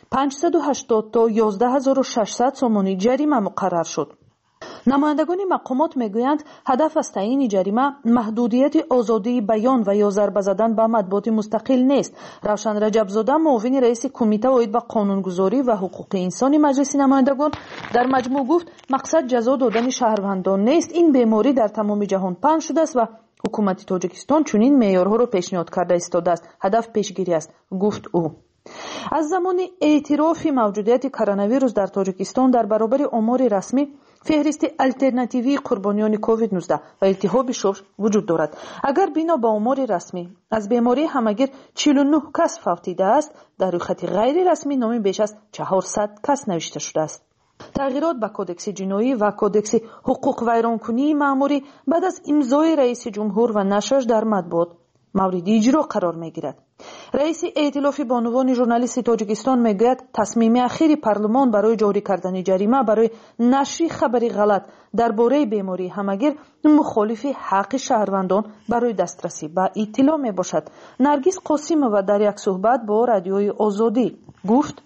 580 تا 11600 سومانی جریمه مقرر شد. نمایندگان مقامات میگویند هدف از تعیین جریمه محدودیت آزادی بیان و یا ضربه زدن به مطبوعات مستقل نیست. روشن رجبزاده معاون رئیس کمیته واحد به قانونگذاری و حقوق انسانی مجلس نمایندگان در مجموع گفت مقصد جزا دادن شهروندان نیست. این بیماری در تمام جهان پنهان شده است و حکومت تاجیکستان چنین معیارها را پیشنهاد کرده ایستاده است. هدف پیشگیری است، گفت او. از زمان اعتراف موجودیت کرونا ویروس در تاجیکستان در برابر آمار رسمی فهرست الटरनेटिव्ی قربانیان کووید 19 و التهاب شش وجود دارد. اگر بنا به آمار رسمی از بیماری همگیر 49 کس فوت دیده است، در روی خط غیر رسمی نام بیش از 400 کس نوشته شده است. تغییرات به کودکس جنایی و کودکس حقوق ویرانکنی مأموری بعد از امضای رئیس جمهور و نشرش در مطبوعات مورد اجرا قرار میگیرد. رئیس ائتلاف بانوان ژورنالیست تاجیکستان میگوید تصمیم اخیر پارلمان برای جاری کردن جریمه برای نشر خبری غلط درباره بیماری همگیر مخالف حق شهروندان برای دسترسی به اطلاع میباشد. نرگس قاسمова در یک صحبت با رادیوی آزادی گفت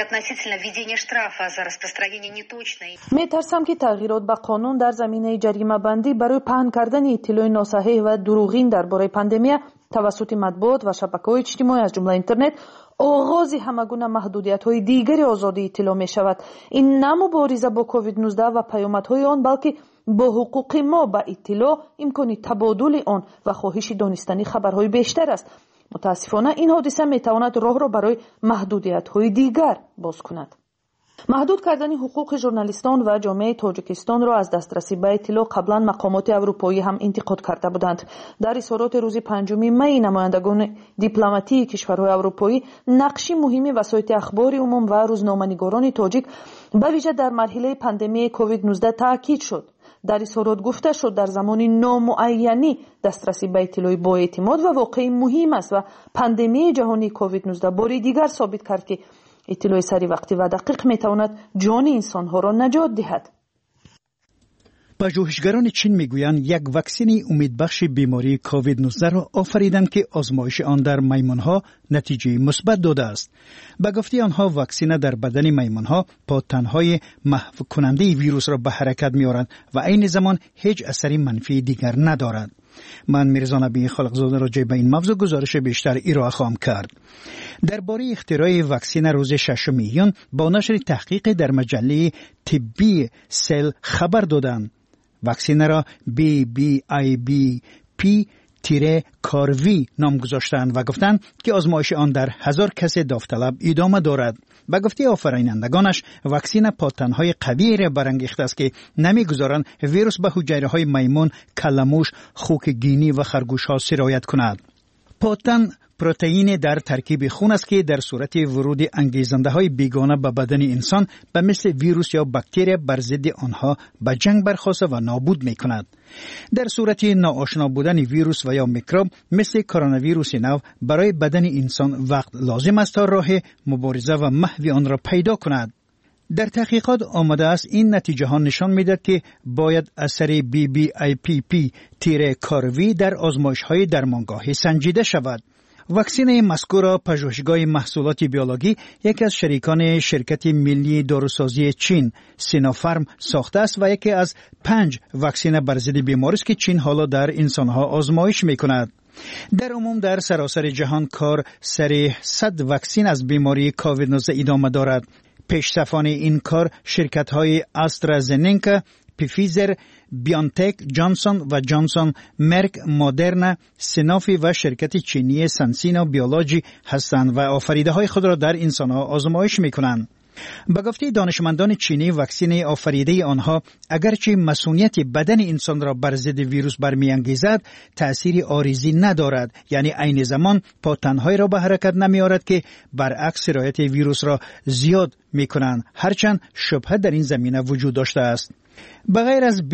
میترسم که تغییرات به قانون در زمینه جریمه بندی برای پهن کردن اطلاع ناصحیح و دروغین درباره پاندمی توسط مطبوعات و شبکه‌های اجتماعی از جمله اینترنت آغاز همگونه محدودیت‌های دیگری آزادی اطلاع می‌شود. این نه مبارزه با کووید 19 و پیامدهای آن بلکه با حقوق ما به اطلاع، امکان تبادل آن و خواهش دانستن خبرهای بیشتر است. متاسفانه این حادثه می‌تواند راه را برای محدودیت‌های دیگر باز کند. محدود کردن حقوق ژورنالیستان و جامعه تاجیکستان را از دسترسی به اطلاع قبلا مقامات اروپایی هم انتقاد کرده بودند. در اظهارات روز 5 می نمایندگان دیپلماتی کشورهای اروپایی نقشی مهمی وسایط اخبار عموم و روزنامه‌نگاران تاجیک به ویژه در مرحله پاندمی کووید 19 تاکید شد. در اظهارات گفته شد در زمان نامعینی دسترسی به اطلاع با اعتماد و واقعی مهم است و پاندمی جهانی کووید 19 باری دیگر ثابت کرد که اطلاع سری وقتی و دقیق میتواند جان انسانها را نجات دهد. پژوهشگران چین میگویند یک واکسن امیدبخش بیماری کووید 19 را آفریدند که آزمایش آن در میمانها نتیجه مثبت داده است. به گفته آنها واکسن در بدن میمانها پاتنهای محو کننده ویروس را به حرکت میآورد و عین زمان هیچ اثری منفی دیگر ندارد. من میرزا نبی خالقزاده راجع به این موضوع گزارش بیشتر ارائه خواهم کرد. درباره اختراع واکسن روز 6 میلیون با نشر تحقیق در مجله طبی سل خبر دادند. واکسن را BBIBP-کاروی نام گذاشتند و گفتند که آزمایش آن در 1000 کس داوطلب ادامه دارد. به گفته آفرینندگانش واکسن پاتنهای قوی را برانگیخته است که نمیگذارند ویروس به حجره‌های میمون، کلموش، خوک گینی و خرگوش‌ها سرایت کند. پاتن پروتئین در ترکیب خون است که در صورت ورود انگیزنده‌های بیگانه به بدن انسان به مثل ویروس یا باکتری بر ضد آنها به جنگ برخاسته و نابود می‌کند. در صورت ناآشنا بودن ویروس و یا میکروب مثل کرونا ویروس نو برای بدن انسان وقت لازم است تا راه مبارزه و محو آن را پیدا کند. در تحقیقات آمده است این نتیجه ها نشان می‌دهد که باید اثر BBIPP-کاروی در آزمایش‌های درمانگاهی سنجیده شود. واکسن مذکور پژوهشگاه محصولات بیولوژی یکی از شریکان شرکت ملی داروسازی چین سینوفارم ساخته است و یکی از 5 واکسن بر ضد بیماری است که چین حالا در انسانها آزمایش می‌کند. در عموم در سراسر جهان کار سر 100 واکسن از بیماری کووید 19 ادامه دارد. پیشرفان این کار شرکت‌های آسترازنکا، پفیزر، بیانتک، جانسون و جانسون، مرک، مدرنا، سنوفی و شرکت چینی سنسینو بیولوژی هستند و آفریده‌های خود را در انسان‌ها آزمایش می‌کنند. به گفته دانشمندان چینی واکسن آفریده آنها اگرچه مسئولیت بدن انسان را بر ضد ویروس برمی‌انگیزد تأثیری عارضی ندارد، یعنی عین زمان پاتن‌های را به حرکت نمی‌آورد که برعکس سرایت ویروس را زیاد می‌کنند، هرچند شبهه در این زمینه وجود داشته است. بغیر از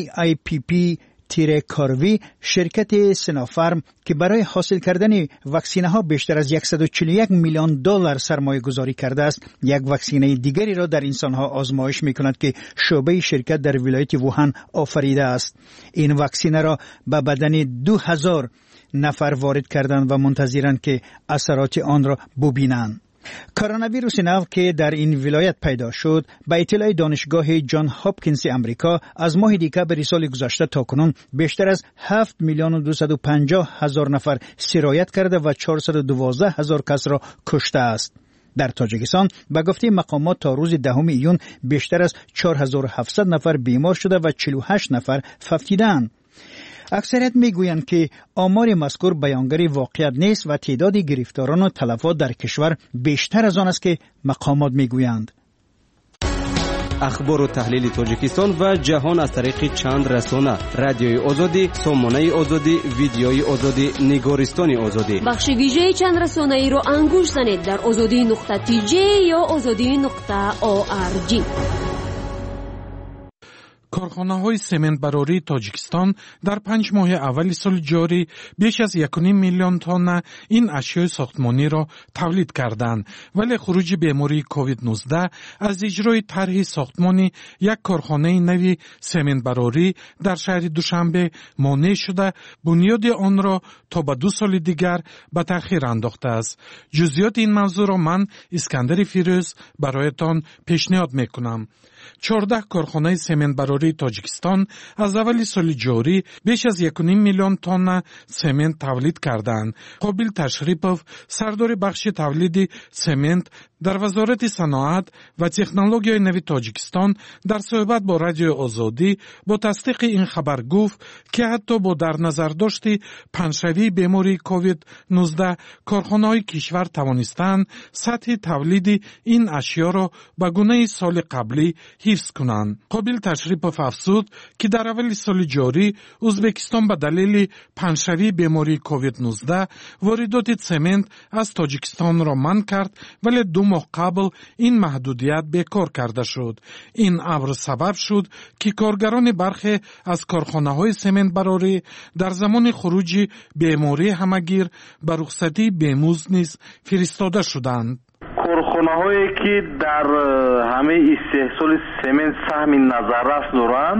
BBIPP-کاروی شرکت سینوفارم که برای حاصل کردن واکسین‌ها بیشتر از 141 میلیون دلار سرمایه گذاری کرده است، یک واکسینه دیگری را در انسان‌ها آزمایش می‌کند که شعبه شرکت در ولایت ووهان آفریده است. این واکسینه را به بدن 2000 نفر وارد کردند و منتظرند که اثرات آن را ببینند. کرونا ویروس نو که در این ولایت پیدا شد به اطلاع دانشگاه جان هاپکینز امریکا از ماه دسامبر سال گذشته تا کنون بیشتر از 7,250,000 نفر سرایت کرده و 412,000 کس را کشته است. در تاجیکستان به گفته مقامات تا روز 10 ایون بیشتر از 4700 نفر بیمار شده و 48 نفر فوتیدند. اکثریت میگویند که آمار مذکور بیانگر واقعیت نیست و تعداد گرفتاران و تلفات در کشور بیشتر از آن است که مقامات میگویند. اخبار و تحلیل تاجیکستان و جهان از طریق چند رسانه: رادیوی آزادی، سامانه آزادی، ویدیوی آزادی، نگارستان آزادی. بخش ویژه چند رسانه ای را انگوش زنید در azadi.tj یا azadi.org. کارخانه‌های سمنت براری تاجیکستان در 5 ماه اول سال جاری بیش از 1.5 میلیون تن این اشیاء ساختمانی را تولید کردند، ولی خروج بیماری کووید 19 از اجرای طرح ساختمانی یک کارخانه نوی سمنت براری در شهر دوشنبه مانع شده بنیاد آن را تا به 2 سال دیگر به تأخیر انداخته است. جزئیات این موضوع را من اسکندر فیروز برایتان پیشنهاد میکنم. 14 کارخانه سمنت براری барории Тоҷикистон аз аввали соли ҷорӣ беш аз 1.5 миллион тонна семент тавлид карданд. Қобил Ташрипов, сардори бахши тавлиди семент дар вазорати саноат ва технологияи нави Тоҷикистон дар суҳбат бо радиои Озодӣ бо тасдиқи ин хабар гуфт, ки ҳатто бо дар назардошти паншавии бемории COVID-19 корхонаҳои кишвар тавонистанд сатҳи тавлиди ин ашёро ба гунаи соли қаблӣ ҳифз кунанд. Қобил Ташрипов афзуд, ки дар аввали соли ҷорӣ Ӯзбекистон ба далели паншавии бемории COVID-19 воридоти цемент аз Тоҷикистонро манъ кард, вале 2 моҳ қабл ин маҳдудият бекор карда шуд. Ин амр сабаб шуд, ки коргарони бархе аз корхонаҳои сементбарорӣ дар замони хуруҷи бемории ҳамагир ба рухсатии бемузд низ фиристода шуданд. корхонаҳое ки дар ҳамаи истеҳсоли семент саҳми назаррас доранд,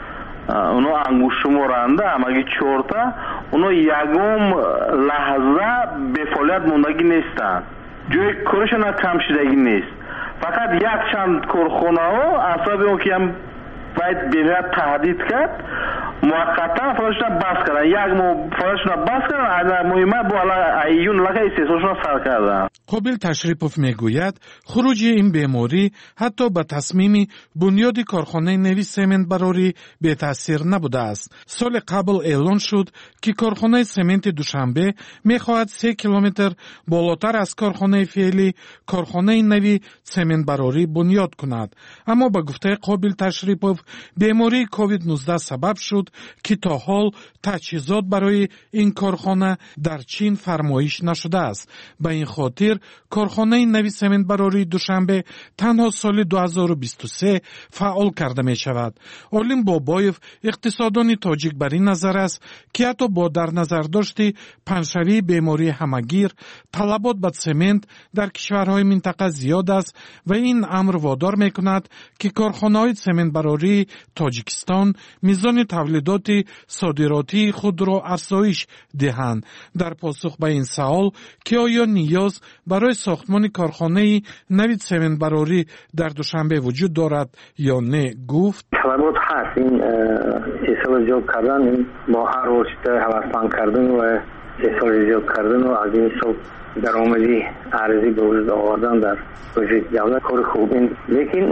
оно ангушшуморанда ҳамаги 4та, оно ягон лаҳза бефаъолият мондагӣ нестанд. ҷои корашон кам шидагӣ нест. фақат якчанд корхонаҳо асбаби он ки ҳам باید بیرد تهدید کرد موقتا فروشنا بس کردن یک ماه فروشنا بس کردن از مهمت با ایون لکه استثمارشون سر کردن. قابل تشریپوف میگوید خروج این بیماری حتی به تصمیم بنیاد کارخانه نوی سمنت براری به تاثیر نبوده است. سال قبل اعلان شد که کارخانه سمنت دوشنبه میخواهد 3 کیلومتر بالاتر از کارخانه فعلی کارخانه نوی سمنت براری بنیاد کند. اما به گفته قابل تشریپوف بیماری کووید 19 سبب شد که تا حال تجهیزات برای این کارخانه در چین فرمایش نشده است. به این خاطر کارخانه نوی سمنت براری دوشنبه تنها سال 2023 فعال کرده می شود. علیم بابایف اقتصاددان تاجیک بر این نظر است که حتی با در نظر داشتی پنشوی بیماری همگیر طلبات به سمنت در کشورهای منطقه زیاد است و این امر وادار می کند که کارخانه‌های سمنت براری تاجیکستان میزان تولیدات صادراتی خود را افزایش دهند. در پاسخ به این سوال که آیا نیاز برای ساختمان کارخانه نوی سمنت براری در دوشنبه وجود دارد یا نه گفت طلبات هست. این احسال زیاد کردن این با هر واسطه هوسمند کردن و احسال زیاد کردن و از این صبح درآمدی ارزی به وجود آوردن در وجود دولت کار خوب این لیکن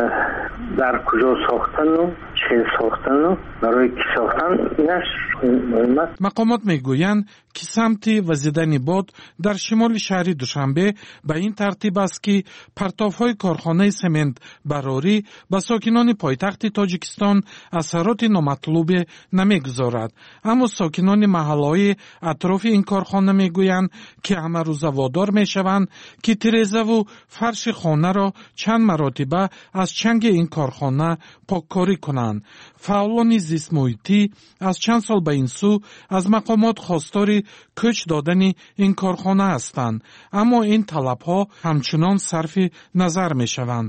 در کجا ساختن و چه ساختن و برای کی ساختن اینش مهم است. مقامات میگویند که سمت وزیدن باد در شمال شهر دوشنبه به این ترتیب است که پرتاب‌های کارخانه سمنت براری به ساکنان پایتخت تاجیکستان اثرات نامطلوب نمیگذارد. اما ساکنان محله‌های اطراف این کارخانه میگویند که همه روزه وادار میشوند که تیره‌زه و فرش خانه را چند مرتبه از چنگ این کارخانه پاککاری کنند. فعالان زیست محیطی از چند سال به این سو از مقامات خواستار کوچ دادن این کارخانه هستند، اما این طلب‌ها همچنان صرف نظر می‌شوند.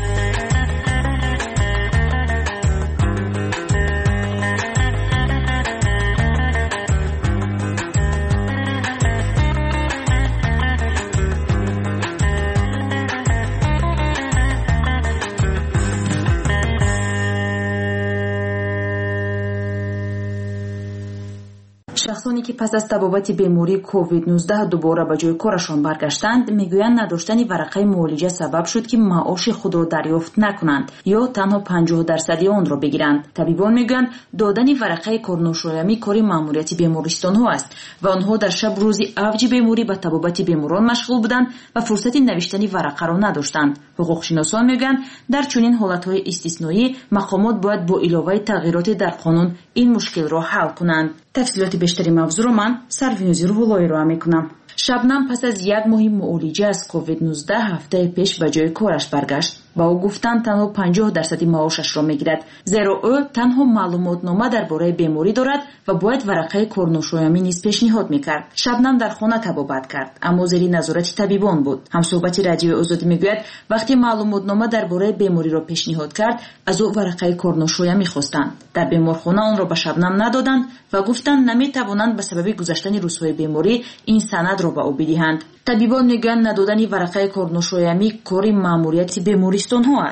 شخصانی که پس از تبابت بیماری کووید 19 دوباره به جای کارشان برگشتند میگویند نداشتن ورقه معالجه سبب شد که معاش خود را دریافت نکنند یا تنها 50% آن را بگیرند. طبیبان میگویند دادن ورقه کورونوشایمی کاری ماموریت بیمارستان ها است و آنها در شب روز اوج بیماری به تبابت بیماران مشغول بودند و فرصت نوشتن ورقه را نداشتند. حقوقشناسان میگویند در چنین حالت‌های استثنایی مقامات باید با علاوه تغییرات در قانون این مشکل را حل کنند. تفصیلات بیشتری موضوع رو من سروینوزی روح‌اللهی رو میکنم. شبنم پس از 1 ماه معالجه از کووید 19 هفته پیش به جای کارش برگشت. با او گفتند تنها 50% معاشش را میگیرد، زیرا او تنها معلوماتنامه درباره بیماری دارد و باید ورقه کورونوشایمی نیز پیشنهاد میکرد. شبنم در خانه تبابت کرد، اما زیر نظارت طبیبان بود. همصحبت رادیو آزادی میگوید وقتی معلوماتنامه درباره بیماری را پیشنهاد کرد، از او ورقه کورونوشایمی خواستند. در بیمارخانه آن را به شبنم ندادند و گفتند نمیتوانند به سبب گذشتن روزهای بیماری این سند را به او بدهند. طبیبان میگویند ندادن ورقه کورونوشایمی کاری ماموریت بیمارستان ها است.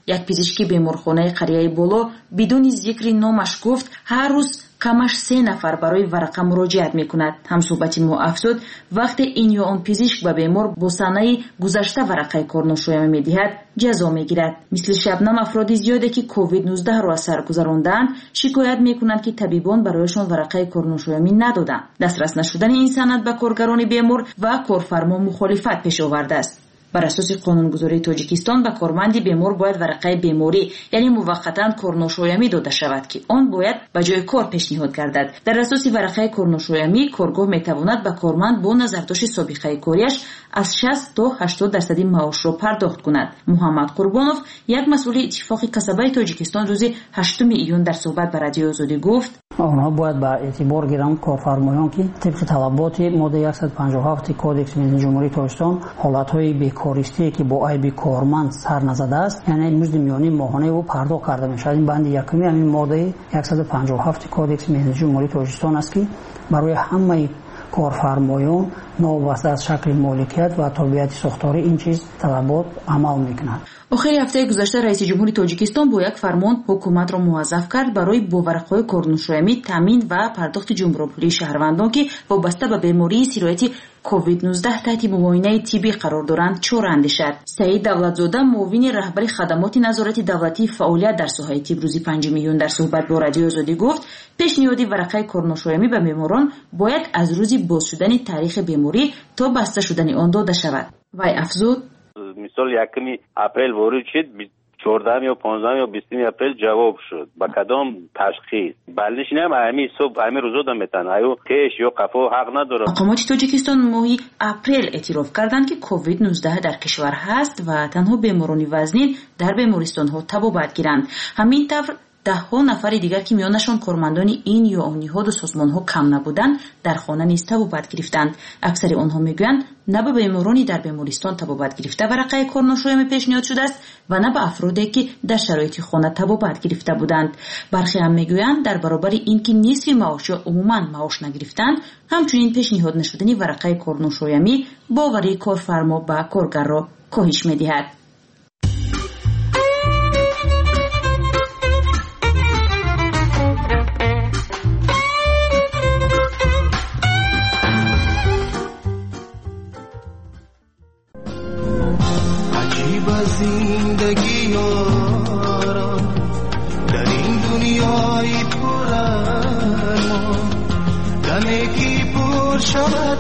як пизишки беморхонаи қарияи боло бидуни зикри номаш гуфт ҳар рӯз камаш 3 нафар барои варақа муроҷиат мекунад. ҳамсӯҳбати мо афзуд вақте ин ё он пизишк ба бемор бо санаи гузашта варақаи корношоямӣ медиҳад ҷазо мегирад. мисли шабнам афроди зиёде ки COVID-19-ро аз сар гузаронданд шикоят мекунанд ки табибон барояшон варақаи корношоямӣ надоданд. дастрас нашудани ин санад ба коргарони бемор ва корфармо мухолифат пеш овардааст. бар асоси қонунгузории Тоҷикистон ба корманди бемор бояд варақаи беморӣ яъне муваққатан корношоямӣ дода шавад ки он бояд ба ҷои кор пешниҳод гардад. дар асоси варақаи корношоямӣ коргоҳ метавонад ба корманд бо назардошти собиқаи корияш аз 60 то 80% маошро пардохт кунад. муҳаммад Қурбонов, як масъули иттифоқи касабаи Тоҷикистон, рӯзи 8 июн дар суҳбат ба Радиои Озодӣ гуфт: онҳо бояд ба эътибор гиранд корфармоён ки тибқи талаботи моддаи 157 кодекси Миллии Ҷумҳурии Тоҷикистон ҳолатҳои бекористие ки бо айби корманд сар назада аст, яъне музди миёнии моҳонаи ӯ пардохт карда мешавад. ин банди якуми ҳамин моддаи 157 кодекси Миллии Ҷумҳурии Тоҷикистон аст ки барои ҳамаи корфармоён новобаста аз шакли моликият ва тобиати сохторӣ ин чиз талабот амал мекунад. охири ҳафтаи гузашта раиси ҷумҳури Тоҷикистон бо як фармон ҳукуматро муаззаф кард барои бо варақаҳои корношоямӣ таъмин ва пардохти ҷумҳурпулии шаҳрвандон ки вобаста ба бемории сирояти COVID-19 таҳти муоинаи тиббӣ қарор доранд чора андешад. Саид Давлатзода, муовини раҳбари хадамоти назорати давлатии фаъолият дар соҳаи тиб, рӯзи 5 июн дар суҳбат бо Радиои Озодӣ гуфт: пешниҳоди варақаи корношоямӣ ба беморон бояд аз рӯзи боз шудани таърихи беморӣ то баста шудани он дода шавад. вай афзуд: мисол 1 апрел ворид шуд, 14 ё 15 ё 20 апрел ҷавоб шуд. ба кадом ташхис? балниш нем ҳамин суб ҳамин рӯзо да метан аю кеш ё қафо ҳақ надора. мақомоти Тоҷикистон моҳи апрел эътироф карданд ки COVID-19 дар кишвар ҳаст ва танҳо беморони вазнин дар бемористонҳо табобат гиранд. ҳамин тавр даҳҳо нафари дигар ки миёнашон кормандони ин ё он ниҳоду созмонҳо кам набуданд дар хона низ табобат гирифтанд. аксари онҳо мегӯянд на ба беморони дар бемористон табобат гирифта варақаи корношоямӣ пешниҳод шудааст ва на ба афроде ки дар шароити хона табобат гирифта буданд. бархе ҳам мегӯянд дар баробари ин ки нисфи маош ё умуман маош нагирифтанд, ҳамчунин пешниҳод нашудани варақаи корношоямӣ боварии корфармо ба коргарро коҳиш медиҳад. زندگی یاران در این دنیای پرارمان دمی که پر شود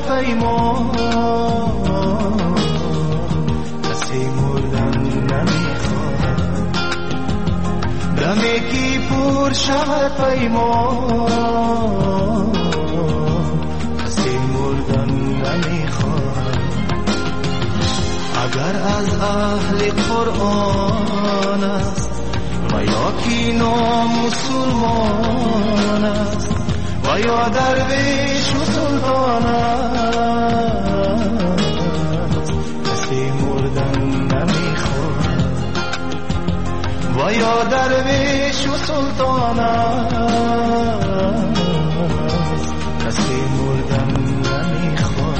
پیمان کسی مردن نمیخواد دمی که پر شود پیمان کسی مردن نمیخواد اگر از اهل قرآن است و یا کی نامسلمان است و یا درویش و سلطان است کسی مردن نمیخواد و یا درویش و سلطان است کسی مردن نمیخواد.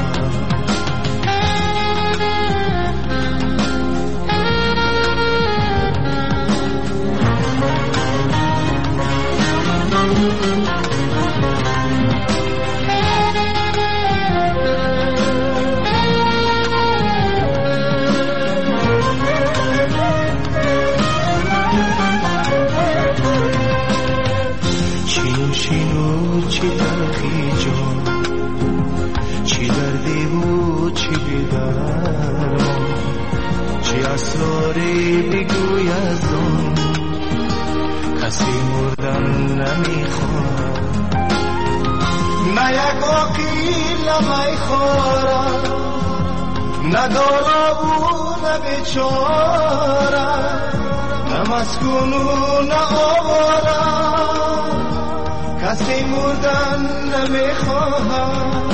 چی تلخی جان چی دردی بود چی بیدارم چی اسراری بگوی از آن کسی مردن نمیخواد نه یک عقیل نمیخورم نه دارا و نه بیچاره نه مسکون و نه آوارم کسی مردن نمیخواهم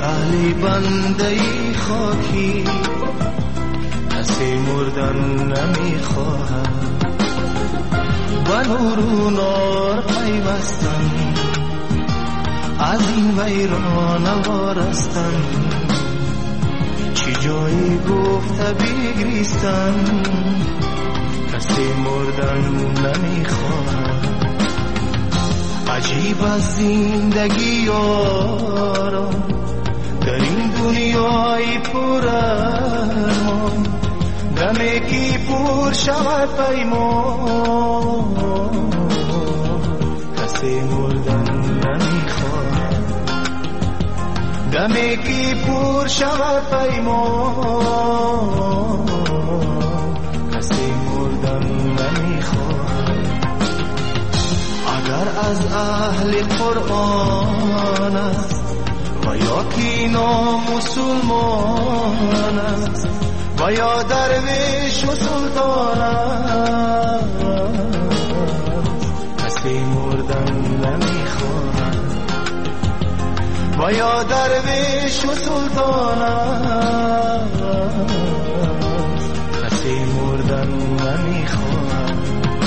اهل بنده خاکی کسی مردن نمیخواهد به نور و نار پیوستن از این ویران وارستن چی جایی گفته بگریستن کسی مردن نمیخواهد عجیب از زندگی یارا در این دنیای پر ارمان دمی کی پر شود پیمان کسی مردن نمیخواهد دمی کی پر شود پیمان کسی مردن نمیخواهد اگر از اهل قرآن است و یا کی نامسلمان است و یا درویش و سلطان است کسی مردن نمیخواهد و یا درویش و سلطان است کسی مردن نمیخواهد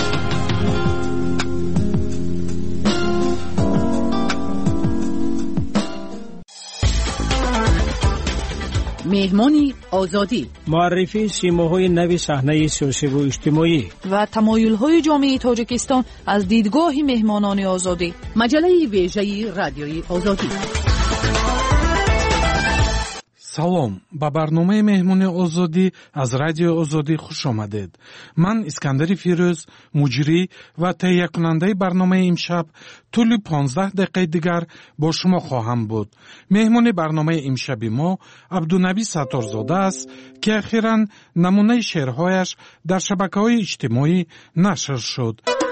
مهمانی آزادی، معرفی سیماهای نوی صحنه سیاسی و اجتماعی و تمایل‌های جامعه تاجیکستان از دیدگاه مهمانان آزادی. مجله ویژه رادیوی آزادی. салом ба барномаи меҳмони озодӣ аз радиои озодӣ хуш омадед. ман искандари фирӯз муҷрӣ ва таҳиякунандаи барномаи имшаб тӯли 15 дақиқаи дигар бо шумо хоҳам буд. меҳмони барномаи имшаби мо абдунабӣ сатторзода аст ки ахиран намунаи шеърҳояш дар шабакаҳои иҷтимоӣ нашр шуд.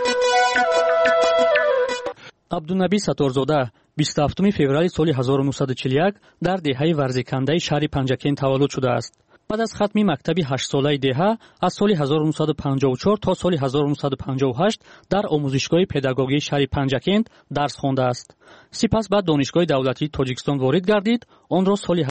абдунабӣ сатторзода 27 феврали соли 1941 дар деҳаи варзекандаи шаҳри Панҷакент таваллуд шудааст. баъд аз хатми мактаби 8-солаи деҳа аз соли 1954 то соли 1958 дар омӯзишгоҳи педагогии шаҳри Панҷакент дарс хондааст. сипас ба донишгоҳи давлатии Тоҷикистон ворид гардид. онро соли